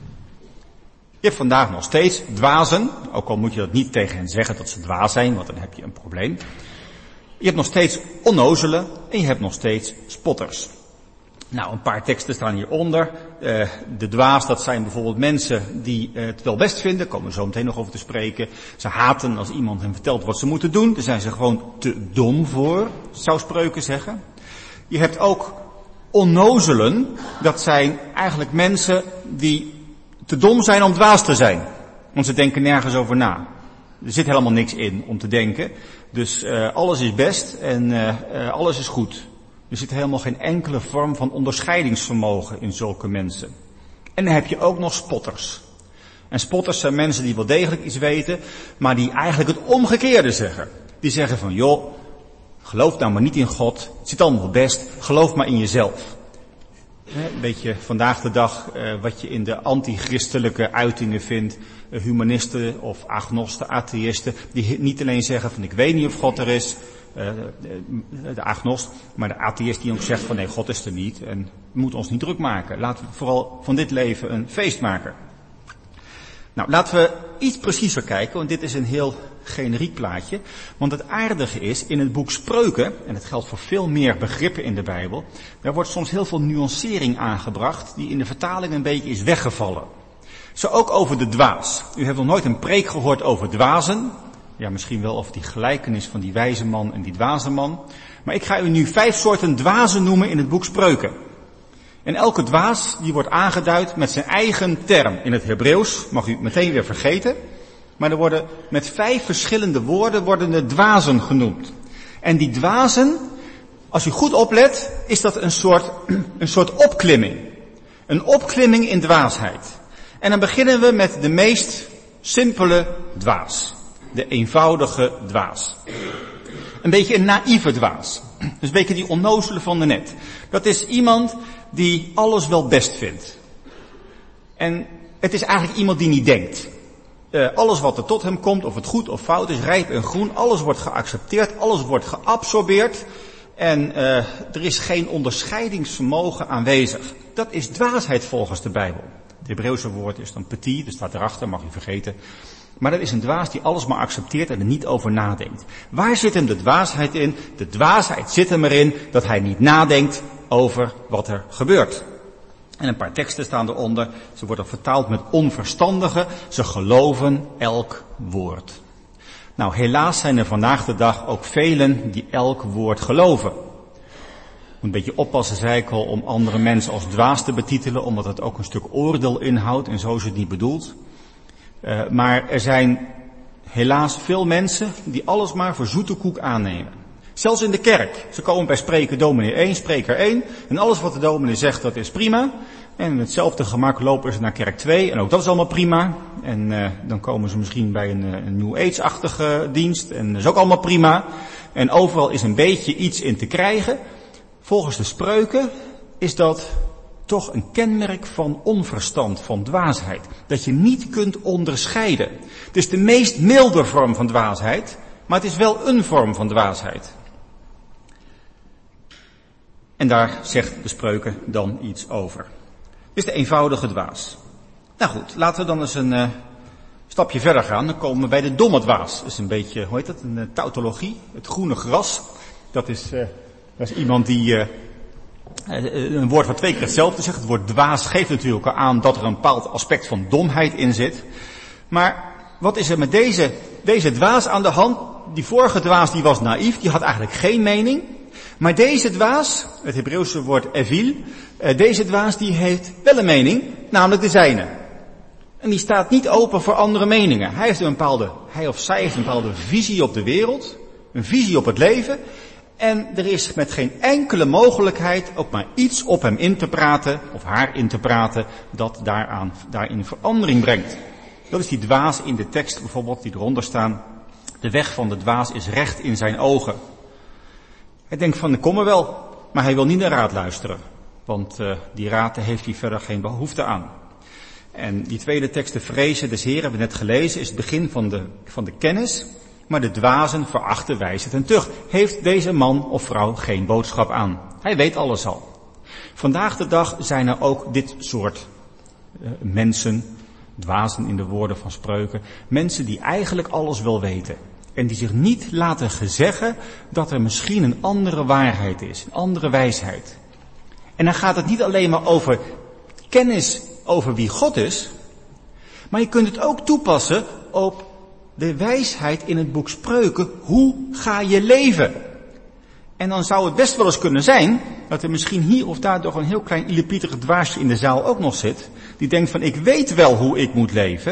Je hebt vandaag nog steeds dwazen, ook al moet je dat niet tegen hen zeggen dat ze dwaas zijn, want dan heb je een probleem. Je hebt nog steeds onnozelen en je hebt nog steeds spotters. Nou, een paar teksten staan hieronder. Uh, de dwaas, dat zijn bijvoorbeeld mensen die uh, het wel best vinden, komen we zo meteen nog over te spreken. Ze haten als iemand hen vertelt wat ze moeten doen, daar zijn ze gewoon te dom voor, zou Spreuken zeggen. Je hebt ook onnozelen, dat zijn eigenlijk mensen die te dom zijn om dwaas te zijn. Want ze denken nergens over na. Er zit helemaal niks in om te denken. Dus uh, alles is best en uh, uh, alles is goed. Er zit helemaal geen enkele vorm van onderscheidingsvermogen in zulke mensen. En dan heb je ook nog spotters. En spotters zijn mensen die wel degelijk iets weten, maar die eigenlijk het omgekeerde zeggen. Die zeggen van, joh, geloof nou maar niet in God, het zit allemaal best, geloof maar in jezelf. Een beetje vandaag de dag uh, wat je in de antichristelijke uitingen vindt. Uh, humanisten of agnosten, atheïsten, die niet alleen zeggen van ik weet niet of God er is, uh, de, de agnost, maar de atheïst die ook zegt van nee, God is er niet en we moeten ons niet druk maken. Laten we vooral van dit leven een feest maken. Nou, laten we iets preciezer kijken, want dit is een heel generiek plaatje. Want het aardige is, in het boek Spreuken, en het geldt voor veel meer begrippen in de Bijbel, daar wordt soms heel veel nuancering aangebracht, die in de vertaling een beetje is weggevallen. Zo ook over de dwaas. U heeft nog nooit een preek gehoord over dwazen. Ja, misschien wel over die gelijkenis van die wijze man en die dwaze man. Maar ik ga u nu vijf soorten dwazen noemen in het boek Spreuken. En elke dwaas, die wordt aangeduid met zijn eigen term. In het Hebreeuws, mag u meteen weer vergeten. Maar er worden met vijf verschillende woorden worden de dwazen genoemd. En die dwazen, als u goed oplet, is dat een soort, een soort opklimming. Een opklimming in dwaasheid. En dan beginnen we met de meest simpele dwaas. De eenvoudige dwaas. Een beetje een naïeve dwaas. Dus een beetje die onnozele van de net. Dat is iemand die alles wel best vindt. En het is eigenlijk iemand die niet denkt. Uh, alles wat er tot hem komt, of het goed of fout is, rijp en groen, alles wordt geaccepteerd, alles wordt geabsorbeerd. En uh, er is geen onderscheidingsvermogen aanwezig. Dat is dwaasheid volgens de Bijbel. Het Hebreeuwse woord is dan petit, dat staat erachter, mag u vergeten. Maar dat is een dwaas die alles maar accepteert en er niet over nadenkt. Waar zit hem de dwaasheid in? De dwaasheid zit hem erin dat hij niet nadenkt over wat er gebeurt. En een paar teksten staan eronder. Ze worden vertaald met onverstandigen. Ze geloven elk woord. Nou, helaas zijn er vandaag de dag ook velen die elk woord geloven. Een beetje oppassen, zei ik al, om andere mensen als dwaas te betitelen, omdat het ook een stuk oordeel inhoudt en zo is het niet bedoeld. Uh, maar er zijn helaas veel mensen die alles maar voor zoete koek aannemen. Zelfs in de kerk. Ze komen bij spreker dominee één, spreker één. En alles wat de dominee zegt, dat is prima. En in hetzelfde gemak lopen ze naar kerk twee. En ook dat is allemaal prima. En uh, dan komen ze misschien bij een, een New Age-achtige dienst. En dat is ook allemaal prima. En overal is een beetje iets in te krijgen. Volgens de spreuken is dat toch een kenmerk van onverstand, van dwaasheid. Dat je niet kunt onderscheiden. Het is de meest milde vorm van dwaasheid, maar het is wel een vorm van dwaasheid. En daar zegt de spreuken dan iets over. Het is de eenvoudige dwaas. Nou goed, laten we dan eens een uh, stapje verder gaan. Dan komen we bij de domme dwaas. Dat is een beetje, hoe heet dat, een uh, tautologie. Het groene gras. Dat is, uh, dat is iemand die... Uh, Een woord wat twee keer hetzelfde zegt. Het woord dwaas geeft natuurlijk al aan dat er een bepaald aspect van domheid in zit. Maar wat is er met deze, deze dwaas aan de hand? Die vorige dwaas die was naïef, die had eigenlijk geen mening. Maar deze dwaas, het Hebreeuwse woord evil, deze dwaas die heeft wel een mening, namelijk de zijne. En die staat niet open voor andere meningen. Hij heeft een bepaalde, hij of zij heeft een bepaalde visie op de wereld, een visie op het leven. En er is met geen enkele mogelijkheid ook maar iets op hem in te praten, of haar in te praten, dat daaraan, daarin verandering brengt. Dat is die dwaas in de tekst bijvoorbeeld, die eronder staan. De weg van de dwaas is recht in zijn ogen. Hij denkt van, ik kom er wel, maar hij wil niet naar raad luisteren. Want uh, die raad heeft hij verder geen behoefte aan. En die tweede tekst, de vrezen des Heeren, hebben we net gelezen, is het begin van de, van de kennis. Maar de dwazen verachten wijsheid en tucht. Heeft deze man of vrouw geen boodschap aan. Hij weet alles al. Vandaag de dag zijn er ook dit soort uh, mensen, dwazen in de woorden van spreuken, mensen die eigenlijk alles wel weten. En die zich niet laten gezeggen dat er misschien een andere waarheid is, een andere wijsheid. En dan gaat het niet alleen maar over kennis over wie God is, maar je kunt het ook toepassen op de wijsheid in het boek Spreuken. Hoe ga je leven? En dan zou het best wel eens kunnen zijn dat er misschien hier of daar toch een heel klein illepieterig dwaasje in de zaal ook nog zit, die denkt van, ik weet wel hoe ik moet leven,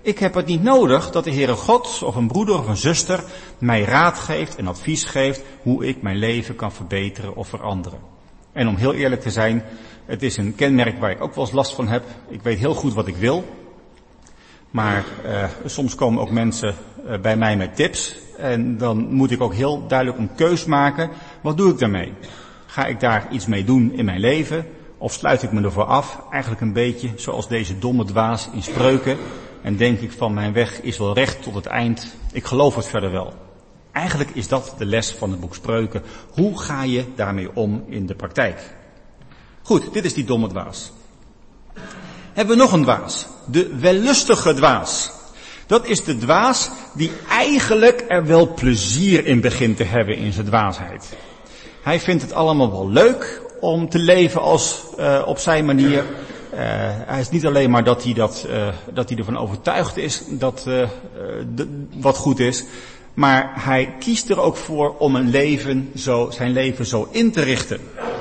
Ik heb het niet nodig dat de Heere God of een broeder of een zuster mij raad geeft en advies geeft hoe ik mijn leven kan verbeteren of veranderen. En om heel eerlijk te zijn, het is een kenmerk waar ik ook wel eens last van heb. Ik weet heel goed wat ik wil. Maar uh, soms komen ook mensen uh, bij mij met tips. En dan moet ik ook heel duidelijk een keus maken. Wat doe ik daarmee? Ga ik daar iets mee doen in mijn leven? Of sluit ik me ervoor af? Eigenlijk een beetje zoals deze domme dwaas in Spreuken. En denk ik van mijn weg is wel recht tot het eind. Ik geloof het verder wel. Eigenlijk is dat de les van het boek Spreuken. Hoe ga je daarmee om in de praktijk? Goed, dit is die domme dwaas. Hebben we nog een dwaas. De wellustige dwaas. Dat is de dwaas die eigenlijk er wel plezier in begint te hebben in zijn dwaasheid. Hij vindt het allemaal wel leuk om te leven als uh, op zijn manier. Uh, hij is niet alleen maar dat hij, dat, uh, dat hij ervan overtuigd is dat uh, de, wat goed is. Maar hij kiest er ook voor om een leven zo, zijn leven zo in te richten.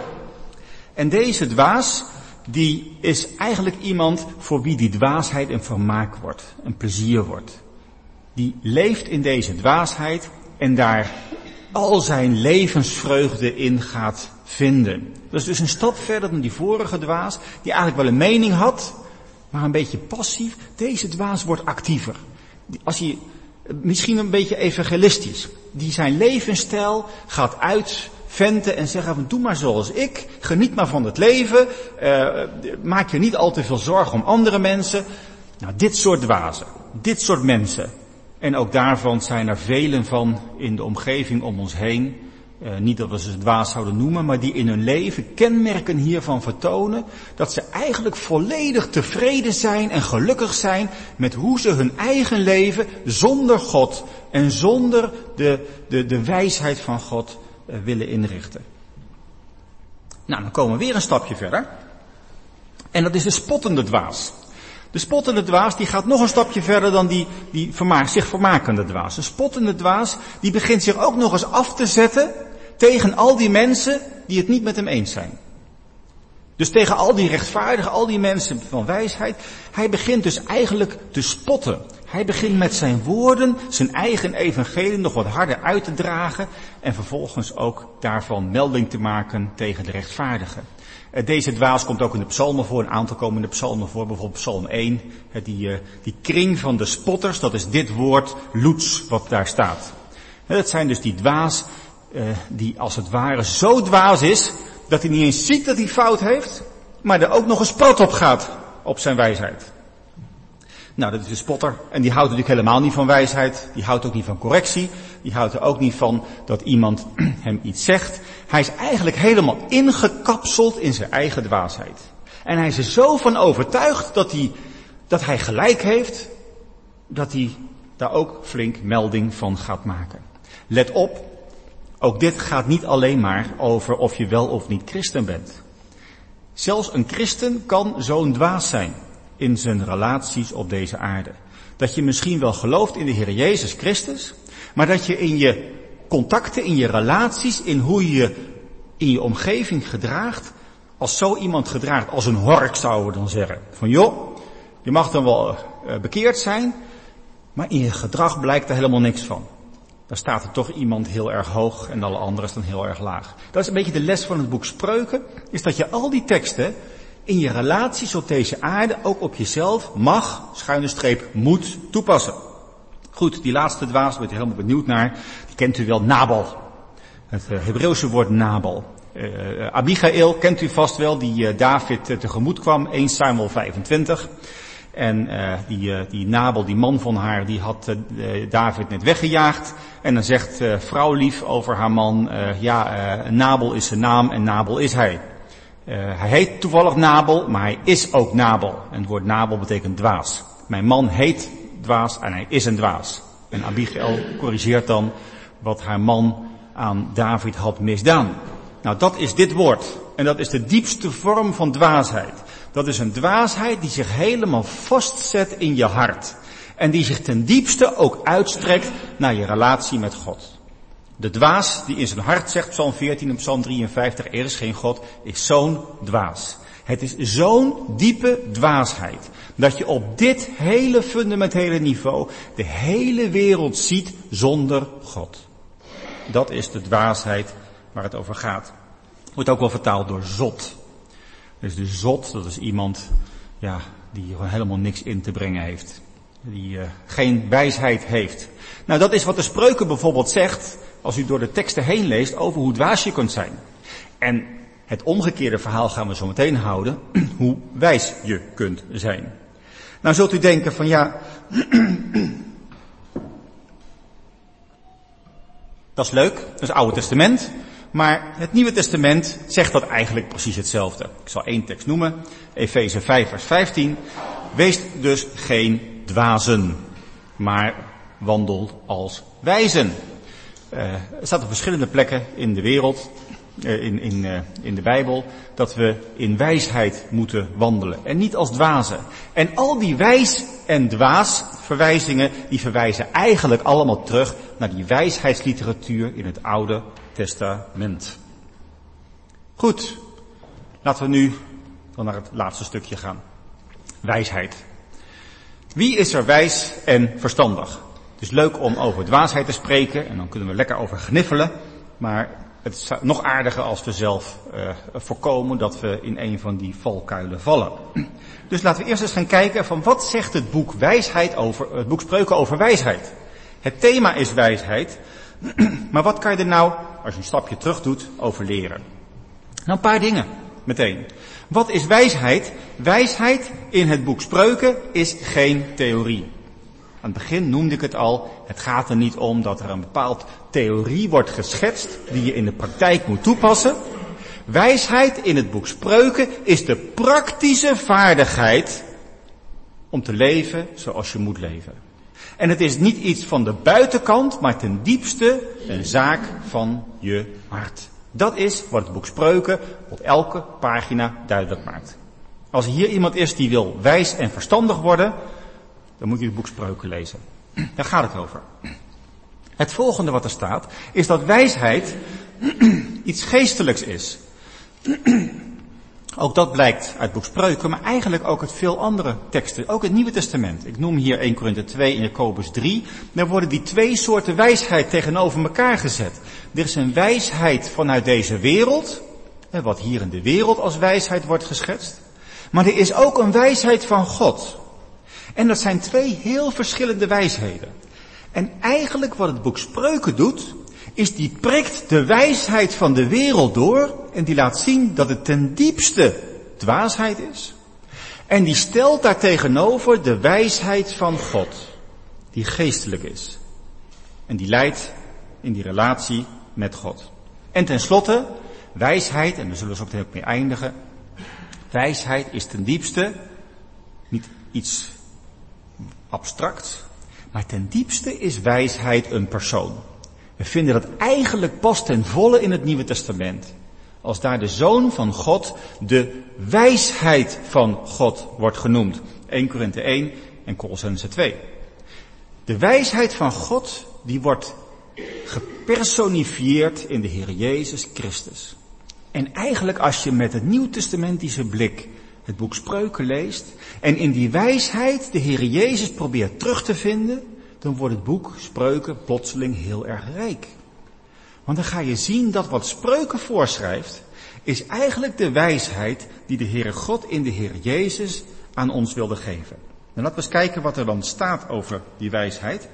En deze dwaas, die is eigenlijk iemand voor wie die dwaasheid een vermaak wordt, een plezier wordt. Die leeft in deze dwaasheid en daar al zijn levensvreugde in gaat vinden. Dat is dus een stap verder dan die vorige dwaas, die eigenlijk wel een mening had, maar een beetje passief. Deze dwaas wordt actiever. Als hij, misschien een beetje evangelistisch, die zijn levensstijl gaat uitventen en zeggen van doe maar zoals ik, geniet maar van het leven, uh, maak je niet al te veel zorgen om andere mensen. Nou, dit soort dwazen, dit soort mensen. En ook daarvan zijn er velen van in de omgeving om ons heen. Uh, niet dat we ze dwaas zouden noemen, maar die in hun leven kenmerken hiervan vertonen. Dat ze eigenlijk volledig tevreden zijn en gelukkig zijn met hoe ze hun eigen leven zonder God en zonder de, de, de wijsheid van God uh, willen inrichten. Nou, dan komen we weer een stapje verder. En dat is de spottende dwaas. De spottende dwaas die gaat nog een stapje verder dan die, die vermaak, zich vermakende dwaas. De spottende dwaas die begint zich ook nog eens af te zetten tegen al die mensen die het niet met hem eens zijn. Dus tegen al die rechtvaardigen, al die mensen van wijsheid. Hij begint dus eigenlijk te spotten. Hij begint met zijn woorden zijn eigen evangelie nog wat harder uit te dragen en vervolgens ook daarvan melding te maken tegen de rechtvaardigen. Deze dwaas komt ook in de psalmen voor, een aantal komen in de psalmen voor, bijvoorbeeld psalm één, die, die kring van de spotters, dat is dit woord loets wat daar staat. Dat zijn dus die dwaas die als het ware zo dwaas is, dat hij niet eens ziet dat hij fout heeft, maar er ook nog een spot op gaat op zijn wijsheid. Nou, dat is de spotter en die houdt natuurlijk helemaal niet van wijsheid, die houdt ook niet van correctie, die houdt er ook niet van dat iemand hem iets zegt. Hij is eigenlijk helemaal ingekapseld in zijn eigen dwaasheid. En hij is er zo van overtuigd dat hij, dat hij gelijk heeft, dat hij daar ook flink melding van gaat maken. Let op, ook dit gaat niet alleen maar over of je wel of niet christen bent. Zelfs een christen kan zo'n dwaas zijn in zijn relaties op deze aarde. Dat je misschien wel gelooft in de Heer Jezus Christus, maar dat je in je contacten, in je relaties, in hoe je in je omgeving gedraagt, als zo iemand gedraagt, als een hork zouden we dan zeggen. Van joh, je mag dan wel uh, bekeerd zijn, maar in je gedrag blijkt er helemaal niks van. Dan staat er toch iemand heel erg hoog en alle anderen staan heel erg laag. Dat is een beetje de les van het boek Spreuken, is dat je al die teksten in je relaties op deze aarde, ook op jezelf, mag, schuine streep, moet toepassen. Goed, die laatste dwaas, daar bent u helemaal benieuwd naar, die kent u wel, Nabal. Het uh, Hebreeuwse woord Nabal. Uh, Abigail kent u vast wel, die uh, David uh, tegemoet kwam, eerste Samuel vijfentwintig. En uh, die, uh, die Nabal, die man van haar, die had uh, David net weggejaagd. En dan zegt uh, vrouwlief over haar man, uh, ja, uh, Nabal is zijn naam en Nabal is hij. Uh, hij heet toevallig Nabal, maar hij is ook Nabal. En het woord Nabal betekent dwaas. Mijn man heet dwaas en hij is een dwaas. En Abigail corrigeert dan wat haar man aan David had misdaan. Nou, dat is dit woord. En dat is de diepste vorm van dwaasheid. Dat is een dwaasheid die zich helemaal vastzet in je hart. En die zich ten diepste ook uitstrekt naar je relatie met God. De dwaas die in zijn hart zegt, psalm veertien en psalm drieënvijftig, er is geen God, is zo'n dwaas. Het is zo'n diepe dwaasheid dat je op dit hele fundamentele niveau de hele wereld ziet zonder God. Dat is de dwaasheid waar het over gaat. Wordt ook wel vertaald door zot. Dus de zot, dat is iemand ja, die gewoon helemaal niks in te brengen heeft. Die uh, geen wijsheid heeft. Nou, dat is wat de Spreuken bijvoorbeeld zegt, als u door de teksten heen leest, over hoe dwaas je kunt zijn. En het omgekeerde verhaal gaan we zo meteen houden, hoe wijs je kunt zijn. Nou zult u denken van ja, dat is leuk, dat is het Oude Testament. Maar het Nieuwe Testament zegt dat eigenlijk precies hetzelfde. Ik zal één tekst noemen, Efeze vijf vers vijftien. Wees dus geen dwazen, maar wandel als wijzen. Uh, er staat op verschillende plekken in de wereld, uh, in, in, uh, in de Bijbel, dat we in wijsheid moeten wandelen. En niet als dwazen. En al die wijs en dwaas verwijzingen, die verwijzen eigenlijk allemaal terug naar die wijsheidsliteratuur in het Oude Testament. Goed, laten we nu dan naar het laatste stukje gaan. Wijsheid. Wie is er wijs en verstandig? Het is leuk om over dwaasheid te spreken en dan kunnen we lekker over gniffelen. Maar het is nog aardiger als we zelf uh, voorkomen dat we in een van die valkuilen vallen. Dus laten we eerst eens gaan kijken van wat zegt het boek wijsheid over, het boek Spreuken over wijsheid. Het thema is wijsheid, maar wat kan je er nou, als je een stapje terug doet, over leren? Nou, een paar dingen meteen. Wat is wijsheid? Wijsheid in het boek Spreuken is geen theorie. Aan het begin noemde ik het al, het gaat er niet om dat er een bepaald theorie wordt geschetst die je in de praktijk moet toepassen. Wijsheid in het boek Spreuken is de praktische vaardigheid om te leven zoals je moet leven. En het is niet iets van de buitenkant, maar ten diepste een zaak van je hart. Dat is wat het boek Spreuken op elke pagina duidelijk maakt. Als er hier iemand is die wil wijs en verstandig worden, dan moet je het boek Spreuken lezen. Daar gaat het over. Het volgende wat er staat, is dat wijsheid iets geestelijks is. Ook dat blijkt uit het boek Spreuken, maar eigenlijk ook uit veel andere teksten. Ook het Nieuwe Testament. Ik noem hier Eerste Korinthe twee en Jacobus drie. Daar worden die twee soorten wijsheid tegenover elkaar gezet. Er is een wijsheid vanuit deze wereld, wat hier in de wereld als wijsheid wordt geschetst. Maar er is ook een wijsheid van God. En dat zijn twee heel verschillende wijsheden. En eigenlijk wat het boek Spreuken doet, is die prikt de wijsheid van de wereld door en die laat zien dat het ten diepste dwaasheid is. En die stelt daar tegenover de wijsheid van God, die geestelijk is. En die leidt in die relatie met God. En tenslotte, wijsheid, en daar zullen we zo meteen ook mee eindigen. Wijsheid is ten diepste niet iets abstracts, maar ten diepste is wijsheid een persoon. We vinden dat eigenlijk pas ten volle in het Nieuwe Testament. Als daar de Zoon van God, de wijsheid van God wordt genoemd. Eerste Korinthe één en Kolossenzen twee. De wijsheid van God, die wordt gepersonifieerd in de Heer Jezus Christus. En eigenlijk als je met het Nieuwtestamentische blik het boek Spreuken leest en in die wijsheid de Heer Jezus probeert terug te vinden, dan wordt het boek Spreuken plotseling heel erg rijk. Want dan ga je zien dat wat Spreuken voorschrijft, is eigenlijk de wijsheid die de Heere God in de Heer Jezus aan ons wilde geven. En laten we eens kijken wat er dan staat over die wijsheid.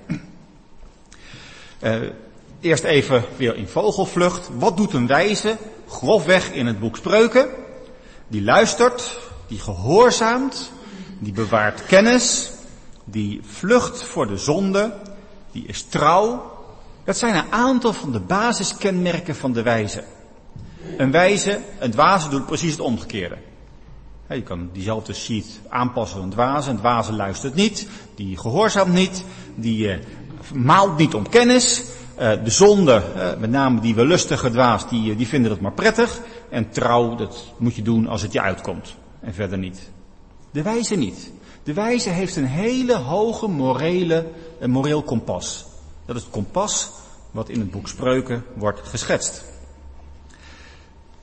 Uh, eerst even weer in vogelvlucht. Wat doet een wijze grofweg in het boek Spreuken? Die luistert, die gehoorzaamt, die bewaart kennis, die vlucht voor de zonde, die is trouw. Dat zijn een aantal van de basiskenmerken van de wijze. Een wijze, een dwaze doet precies het omgekeerde. Je kan diezelfde sheet aanpassen aan een dwaze. Een dwaze luistert niet, die gehoorzaamt niet, die uh, maalt niet om kennis. Uh, de zonde, uh, met name die wellustige dwaas, die, uh, die vinden het maar prettig. En trouw, dat moet je doen als het je uitkomt. En verder niet. De wijze niet. De wijze heeft een hele hoge morele, een moreel kompas. Dat is het kompas wat in het boek Spreuken wordt geschetst.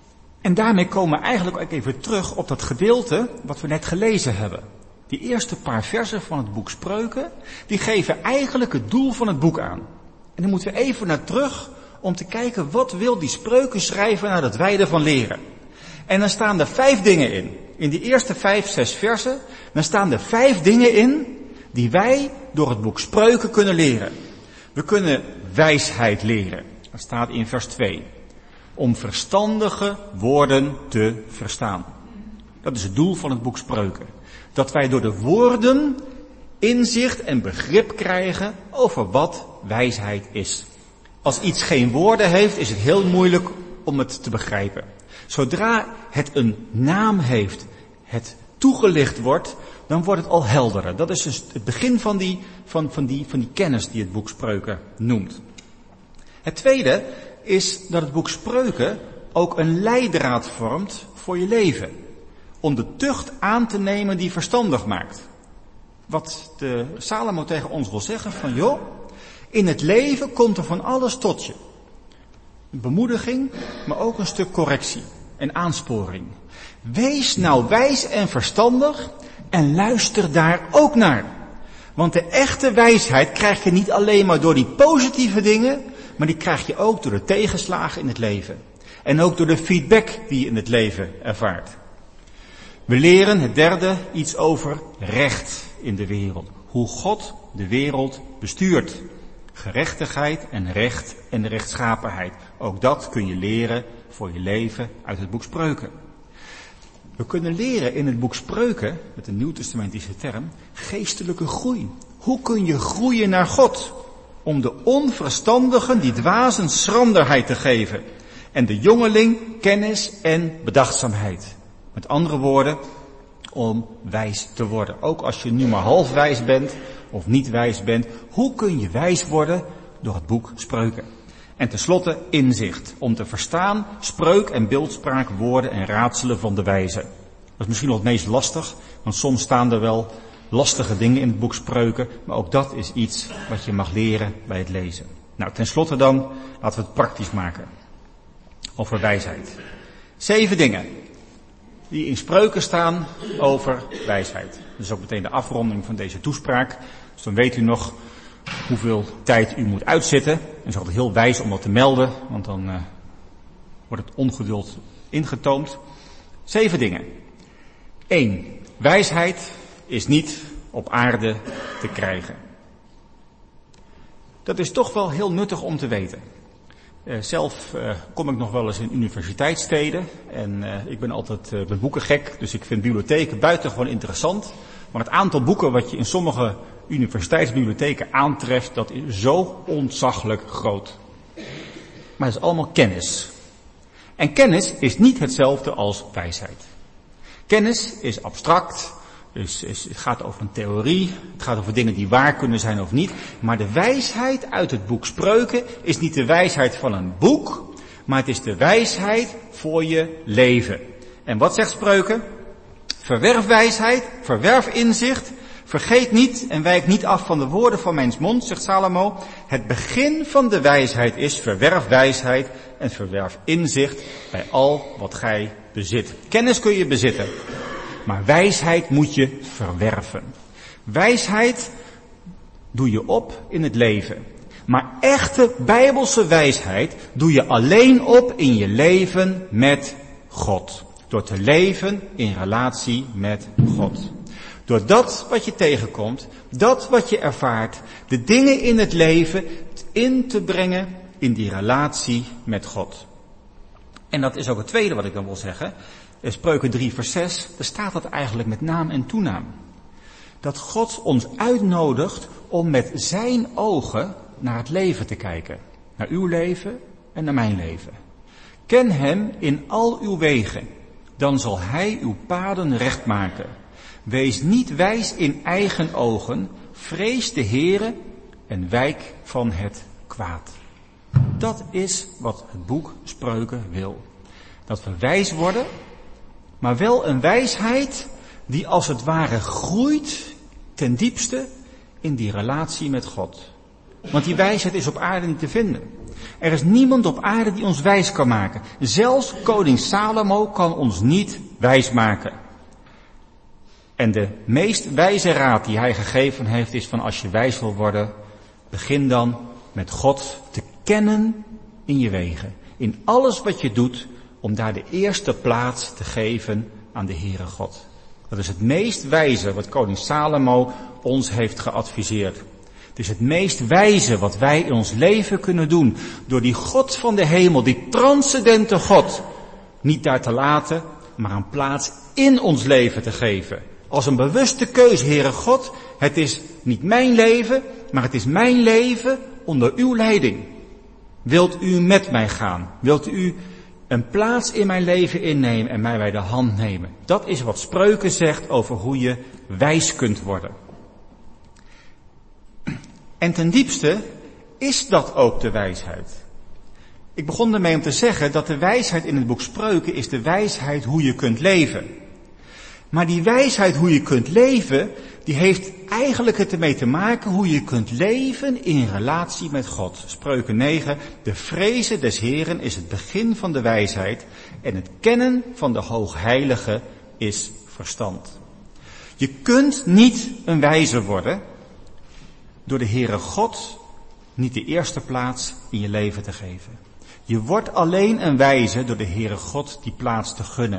En daarmee komen we eigenlijk ook even terug op dat gedeelte wat we net gelezen hebben. Die eerste paar versen van het boek Spreuken, die geven eigenlijk het doel van het boek aan. En dan moeten we even naar terug om te kijken, wat wil die Spreuken schrijven, nou dat wij ervan leren. En dan staan er vijf dingen in. In die eerste vijf, zes versen, dan staan er vijf dingen in die wij door het boek Spreuken kunnen leren. We kunnen wijsheid leren. Dat staat in vers twee. Om verstandige woorden te verstaan. Dat is het doel van het boek Spreuken. Dat wij door de woorden inzicht en begrip krijgen over wat wijsheid is. Als iets geen woorden heeft, is het heel moeilijk om het te begrijpen. Zodra het een naam heeft, het toegelicht wordt, dan wordt het al helderder. Dat is dus het begin van die, van, van die, van die kennis die het boek Spreuken noemt. Het tweede is dat het boek Spreuken ook een leidraad vormt voor je leven. Om de tucht aan te nemen die verstandig maakt. Wat de Salomo tegen ons wil zeggen van, joh, in het leven komt er van alles tot je. Bemoediging, maar ook een stuk correctie en aansporing. Wees nou wijs en verstandig en luister daar ook naar. Want de echte wijsheid krijg je niet alleen maar door die positieve dingen, maar die krijg je ook door de tegenslagen in het leven. En ook door de feedback die je in het leven ervaart. We leren, het derde, iets over recht in de wereld. Hoe God de wereld bestuurt. Gerechtigheid en recht en de rechtschapenheid. Ook dat kun je leren voor je leven uit het boek Spreuken. We kunnen leren in het boek Spreuken, met een nieuwtestamentische term, geestelijke groei. Hoe kun je groeien naar God? Om de onverstandigen die dwazen schranderheid te geven. En de jongeling kennis en bedachtzaamheid. Met andere woorden, om wijs te worden. Ook als je nu maar half wijs bent of niet wijs bent. Hoe kun je wijs worden? Door het boek Spreuken. En tenslotte inzicht. Om te verstaan spreuk en beeldspraak, woorden en raadselen van de wijze. Dat is misschien nog het meest lastig. Want soms staan er wel lastige dingen in het boek Spreuken. Maar ook dat is iets wat je mag leren bij het lezen. Nou, tenslotte dan, laten we het praktisch maken. Over wijsheid. Zeven dingen die in Spreuken staan over wijsheid. Dat is ook meteen de afronding van deze toespraak. Dus dan weet u nog hoeveel tijd u moet uitzitten. En het is altijd heel wijs om dat te melden, want dan uh, wordt het ongeduld ingetoomd. Zeven dingen. Eén. Wijsheid is niet op aarde te krijgen. Dat is toch wel heel nuttig om te weten. Uh, zelf uh, kom ik nog wel eens in universiteitssteden en uh, ik ben altijd uh, ben boekengek, dus ik vind bibliotheken buitengewoon interessant. Maar het aantal boeken wat je in sommige universiteitsbibliotheken aantreft, dat is zo ontzaglijk groot. Maar het is allemaal kennis. En kennis is niet hetzelfde als wijsheid. Kennis is abstract, dus is, het gaat over een theorie, het gaat over dingen die waar kunnen zijn of niet. Maar de wijsheid uit het boek Spreuken is niet de wijsheid van een boek, maar het is de wijsheid voor je leven. En wat zegt Spreuken? Verwerf wijsheid, verwerf inzicht, vergeet niet en wijk niet af van de woorden van mijn mond, zegt Salomo. Het begin van de wijsheid is verwerf wijsheid en verwerf inzicht bij al wat gij bezit. Kennis kun je bezitten, maar wijsheid moet je verwerven. Wijsheid doe je op in het leven. Maar echte bijbelse wijsheid doe je alleen op in je leven met God. Door te leven in relatie met God. Door dat wat je tegenkomt, dat wat je ervaart, de dingen in het leven in te brengen in die relatie met God. En dat is ook het tweede wat ik dan wil zeggen. In Spreuken drie vers zes, daar staat dat eigenlijk met naam en toenaam. Dat God ons uitnodigt om met zijn ogen naar het leven te kijken. Naar uw leven en naar mijn leven. Ken hem in al uw wegen. Dan zal hij uw paden recht maken. Wees niet wijs in eigen ogen. Vrees de Heere en wijk van het kwaad. Dat is wat het boek Spreuken wil. Dat we wijs worden, maar wel een wijsheid die als het ware groeit ten diepste in die relatie met God. Want die wijsheid is op aarde niet te vinden. Er is niemand op aarde die ons wijs kan maken. Zelfs koning Salomo kan ons niet wijs maken. En de meest wijze raad die hij gegeven heeft is van als je wijs wil worden, begin dan met God te kennen in je wegen. In alles wat je doet, om daar de eerste plaats te geven aan de Heere God. Dat is het meest wijze wat koning Salomo ons heeft geadviseerd. Het is het meest wijze wat wij in ons leven kunnen doen. Door die God van de hemel, die transcendente God, niet daar te laten, maar een plaats in ons leven te geven. Als een bewuste keuze, Heere God, het is niet mijn leven, maar het is mijn leven onder uw leiding. Wilt u met mij gaan? Wilt u een plaats in mijn leven innemen en mij bij de hand nemen? Dat is wat Spreuken zegt over hoe je wijs kunt worden. En ten diepste is dat ook de wijsheid. Ik begon ermee om te zeggen dat de wijsheid in het boek Spreuken is de wijsheid hoe je kunt leven. Maar die wijsheid hoe je kunt leven, die heeft eigenlijk het ermee te maken hoe je kunt leven in relatie met God. Spreuken negen, de vrezen des Heren is het begin van de wijsheid en het kennen van de Hoogheilige is verstand. Je kunt niet een wijze worden door de Heere God niet de eerste plaats in je leven te geven. Je wordt alleen een wijze door de Heere God die plaats te gunnen.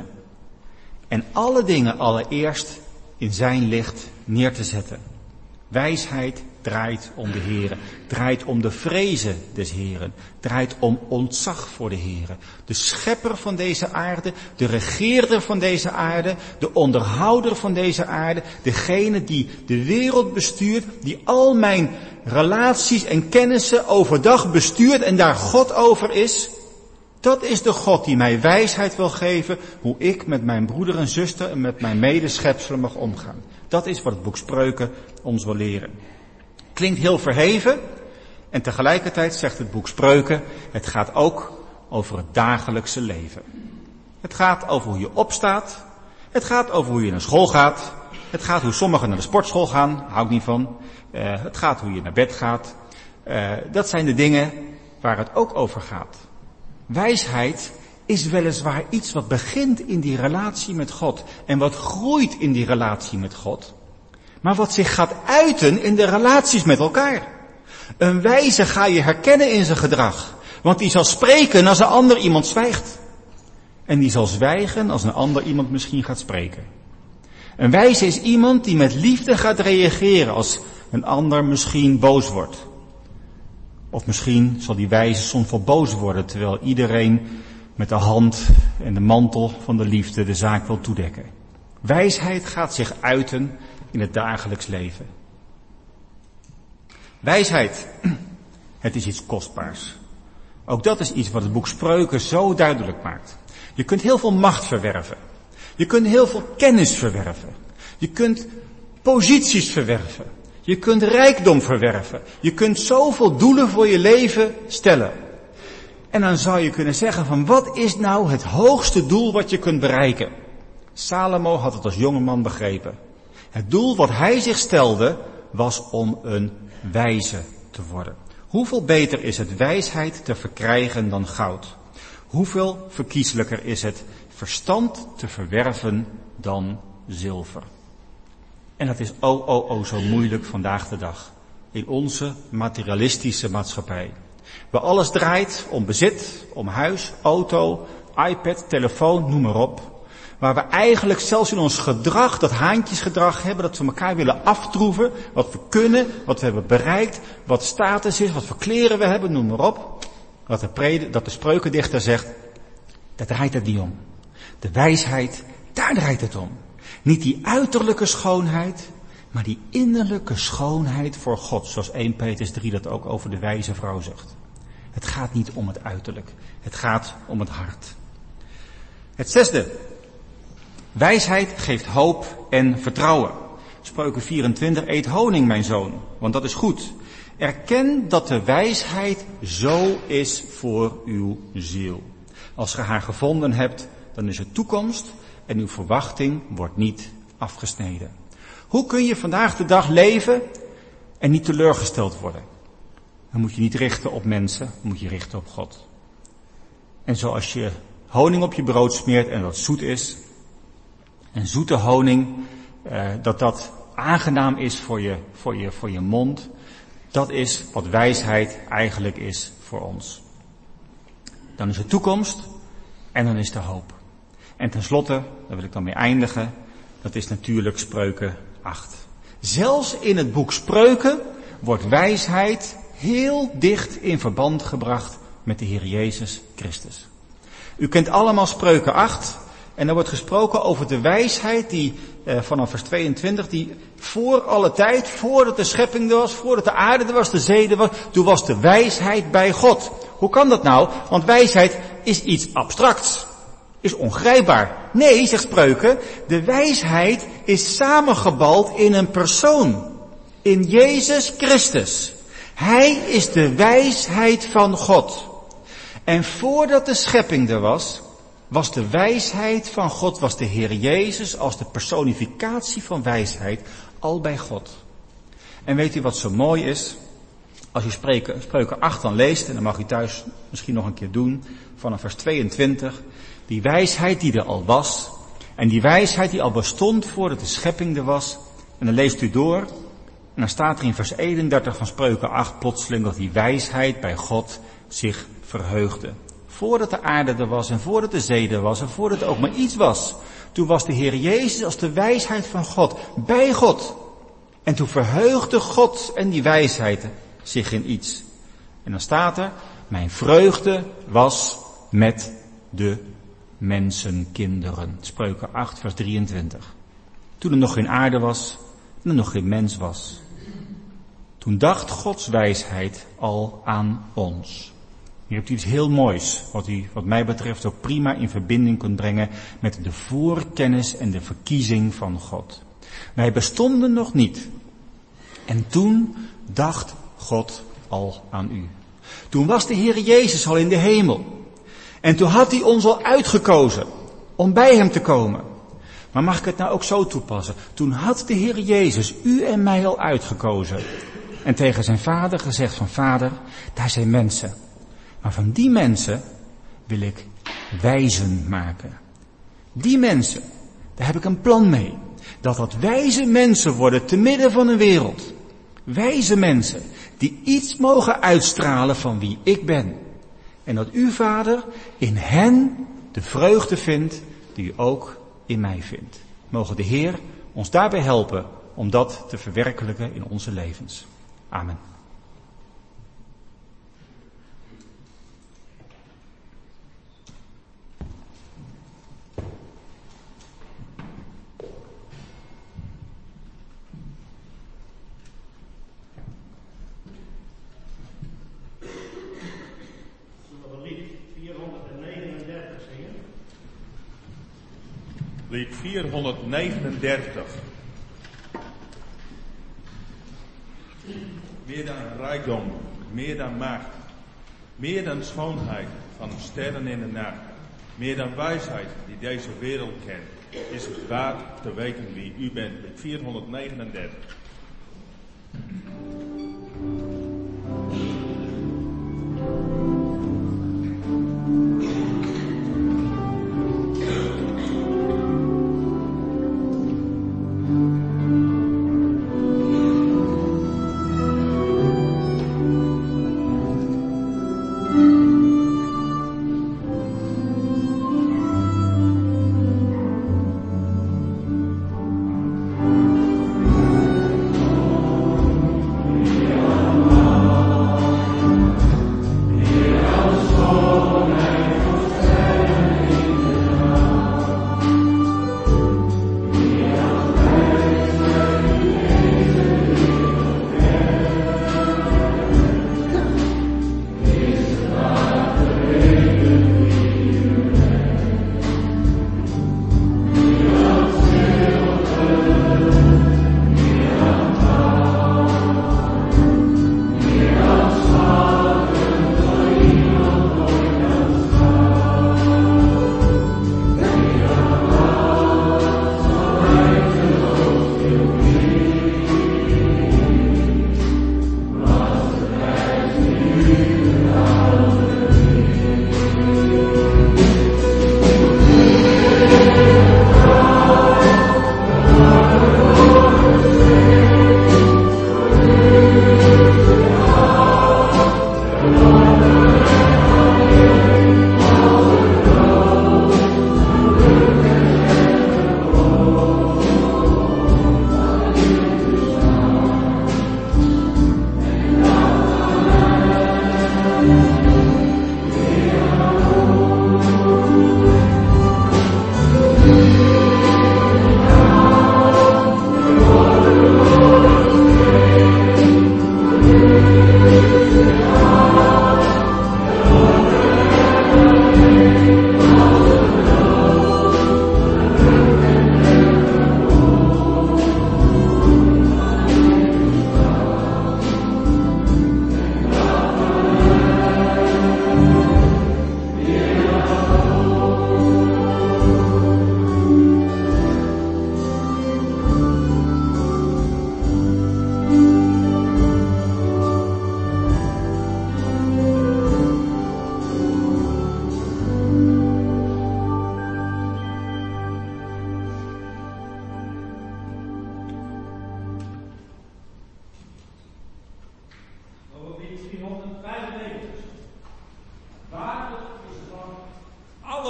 En alle dingen allereerst in zijn licht neer te zetten. Wijsheid draait om de Heere, draait om de vrezen des Heeren, draait om ontzag voor de Heere. De schepper van deze aarde, de regeerder van deze aarde, de onderhouder van deze aarde, degene die de wereld bestuurt, die al mijn relaties en kennissen overdag bestuurt en daar God over is. Dat is de God die mij wijsheid wil geven hoe ik met mijn broeder en zuster en met mijn medeschepselen mag omgaan. Dat is wat het boek Spreuken ons wil leren. Klinkt heel verheven en tegelijkertijd zegt het boek Spreuken, het gaat ook over het dagelijkse leven. Het gaat over hoe je opstaat, het gaat over hoe je naar school gaat, het gaat hoe sommigen naar de sportschool gaan, hou ik niet van. Uh, het gaat hoe je naar bed gaat. Uh, dat zijn de dingen waar het ook over gaat. Wijsheid is weliswaar iets wat begint in die relatie met God en wat groeit in die relatie met God, maar wat zich gaat uiten in de relaties met elkaar. Een wijze ga je herkennen in zijn gedrag, want die zal spreken als een ander iemand zwijgt. En die zal zwijgen als een ander iemand misschien gaat spreken. Een wijze is iemand die met liefde gaat reageren als een ander misschien boos wordt. Of misschien zal die wijze soms wel boos worden, terwijl iedereen met de hand en de mantel van de liefde de zaak wil toedekken. Wijsheid gaat zich uiten in het dagelijks leven. Wijsheid, het is iets kostbaars. Ook dat is iets wat het boek Spreuken zo duidelijk maakt. Je kunt heel veel macht verwerven. Je kunt heel veel kennis verwerven. Je kunt posities verwerven. Je kunt rijkdom verwerven. Je kunt zoveel doelen voor je leven stellen. En dan zou je kunnen zeggen van wat is nou het hoogste doel wat je kunt bereiken? Salomo had het als jongeman begrepen. Het doel wat hij zich stelde was om een wijze te worden. Hoeveel beter is het wijsheid te verkrijgen dan goud? Hoeveel verkieslijker is het verstand te verwerven dan zilver? En dat is oh, oh, oh zo moeilijk vandaag de dag. In onze materialistische maatschappij. Waar alles draait om bezit, om huis, auto, iPad, telefoon, noem maar op. Waar we eigenlijk zelfs in ons gedrag, dat haantjesgedrag hebben, dat we elkaar willen aftroeven. Wat we kunnen, wat we hebben bereikt, wat status is, wat voor kleren we hebben, noem maar op. Dat de, prede, dat de spreukendichter zegt, daar draait het niet om. De wijsheid, daar draait het om. Niet die uiterlijke schoonheid, maar die innerlijke schoonheid voor God. Zoals eerste Petrus drie dat ook over de wijze vrouw zegt. Het gaat niet om het uiterlijk. Het gaat om het hart. Het zesde. Wijsheid geeft hoop en vertrouwen. Spreuken vierentwintig, eet honing mijn zoon, want dat is goed. Erken dat de wijsheid zo is voor uw ziel. Als je haar gevonden hebt, dan is het toekomst en uw verwachting wordt niet afgesneden. Hoe kun je vandaag de dag leven en niet teleurgesteld worden? dan moet je niet richten op mensen, dan moet je richten op God. En zoals je honing op je brood smeert en dat zoet is, en zoete honing, uh, dat dat aangenaam is voor je, voor je, voor je mond, dat is wat wijsheid eigenlijk is voor ons. Dan is er toekomst en dan is er hoop. En tenslotte, daar wil ik dan mee eindigen, dat is natuurlijk Spreuken acht. Zelfs in het boek Spreuken wordt wijsheid heel dicht in verband gebracht met de Heer Jezus Christus. U kent allemaal Spreuken acht en er wordt gesproken over de wijsheid die eh, vanaf vers tweeëntwintig, die voor alle tijd, voordat de schepping er was, voordat de aarde er was, de zee er was, toen was de wijsheid bij God. Hoe kan dat nou? Want wijsheid is iets abstracts. Is ongrijpbaar. Nee, zegt Spreuken, de wijsheid is samengebald in een persoon. In Jezus Christus. Hij is de wijsheid van God. En voordat de schepping er was, was de wijsheid van God, was de Heer Jezus als de personificatie van wijsheid al bij God. En weet u wat zo mooi is? Als u Spreuken, Spreuken acht dan leest, en dan mag u thuis misschien nog een keer doen, vanaf vers tweeëntwintig, die wijsheid die er al was, en die wijsheid die al bestond voordat de schepping er was, en dan leest u door, en dan staat er in vers eenendertig van Spreuken acht plotseling dat die wijsheid bij God zich verheugde. Voordat de aarde er was, en voordat de zee er was, en voordat er ook maar iets was, toen was de Heer Jezus als de wijsheid van God, bij God. En toen verheugde God en die wijsheid zich in iets. En dan staat er, mijn vreugde was met de mensenkinderen. Spreuken acht vers drieëntwintig. Toen er nog geen aarde was en er nog geen mens was. Toen dacht Gods wijsheid al aan ons. Hier hebt u iets heel moois, wat u wat mij betreft ook prima in verbinding kunt brengen met de voorkennis en de verkiezing van God. Wij bestonden nog niet. En toen dacht God al aan u. Toen was de Heer Jezus al in de hemel. En toen had hij ons al uitgekozen om bij hem te komen. Maar mag ik het nou ook zo toepassen? Toen had de Heer Jezus u en mij al uitgekozen. En tegen zijn vader gezegd van vader, daar zijn mensen. Maar van die mensen wil ik wijzen maken. Die mensen, daar heb ik een plan mee. Dat dat wijze mensen worden te midden van een wereld. Wijze mensen die iets mogen uitstralen van wie ik ben. En dat u, vader, in hen de vreugde vindt die u ook in mij vindt. Mogen de Heer ons daarbij helpen om dat te verwerkelijken in onze levens. Amen. Lied vierhonderdnegenendertig. Meer dan rijkdom, meer dan macht, meer dan schoonheid van sterren in de nacht, meer dan wijsheid die deze wereld kent, is het waard te weten wie u bent. Lied vierhonderdnegenendertig.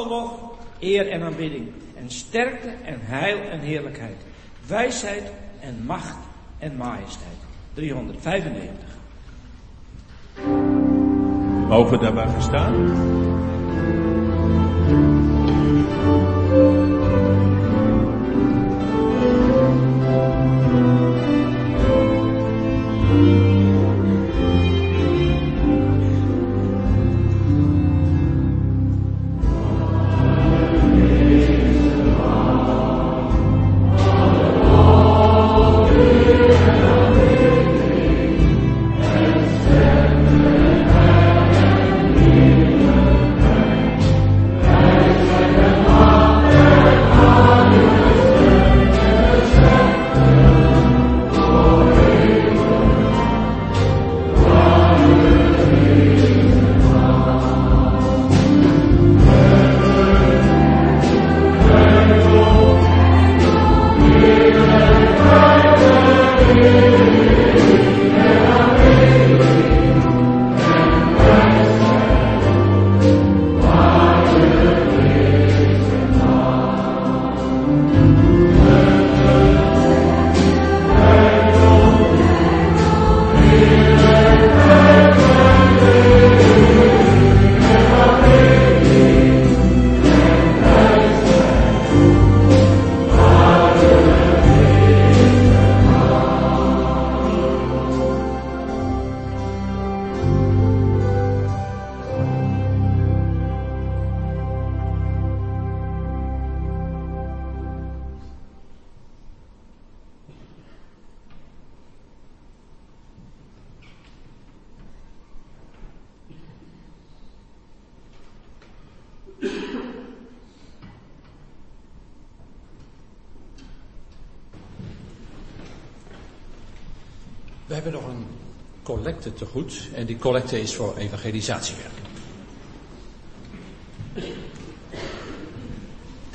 lof, eer en aanbidding. En sterkte en heil en heerlijkheid. Wijsheid en macht en majesteit. driehonderdvijfennegentig. Mogen we daarbij verstaan? We hebben nog een collecte te goed en die collecte is voor evangelisatiewerk.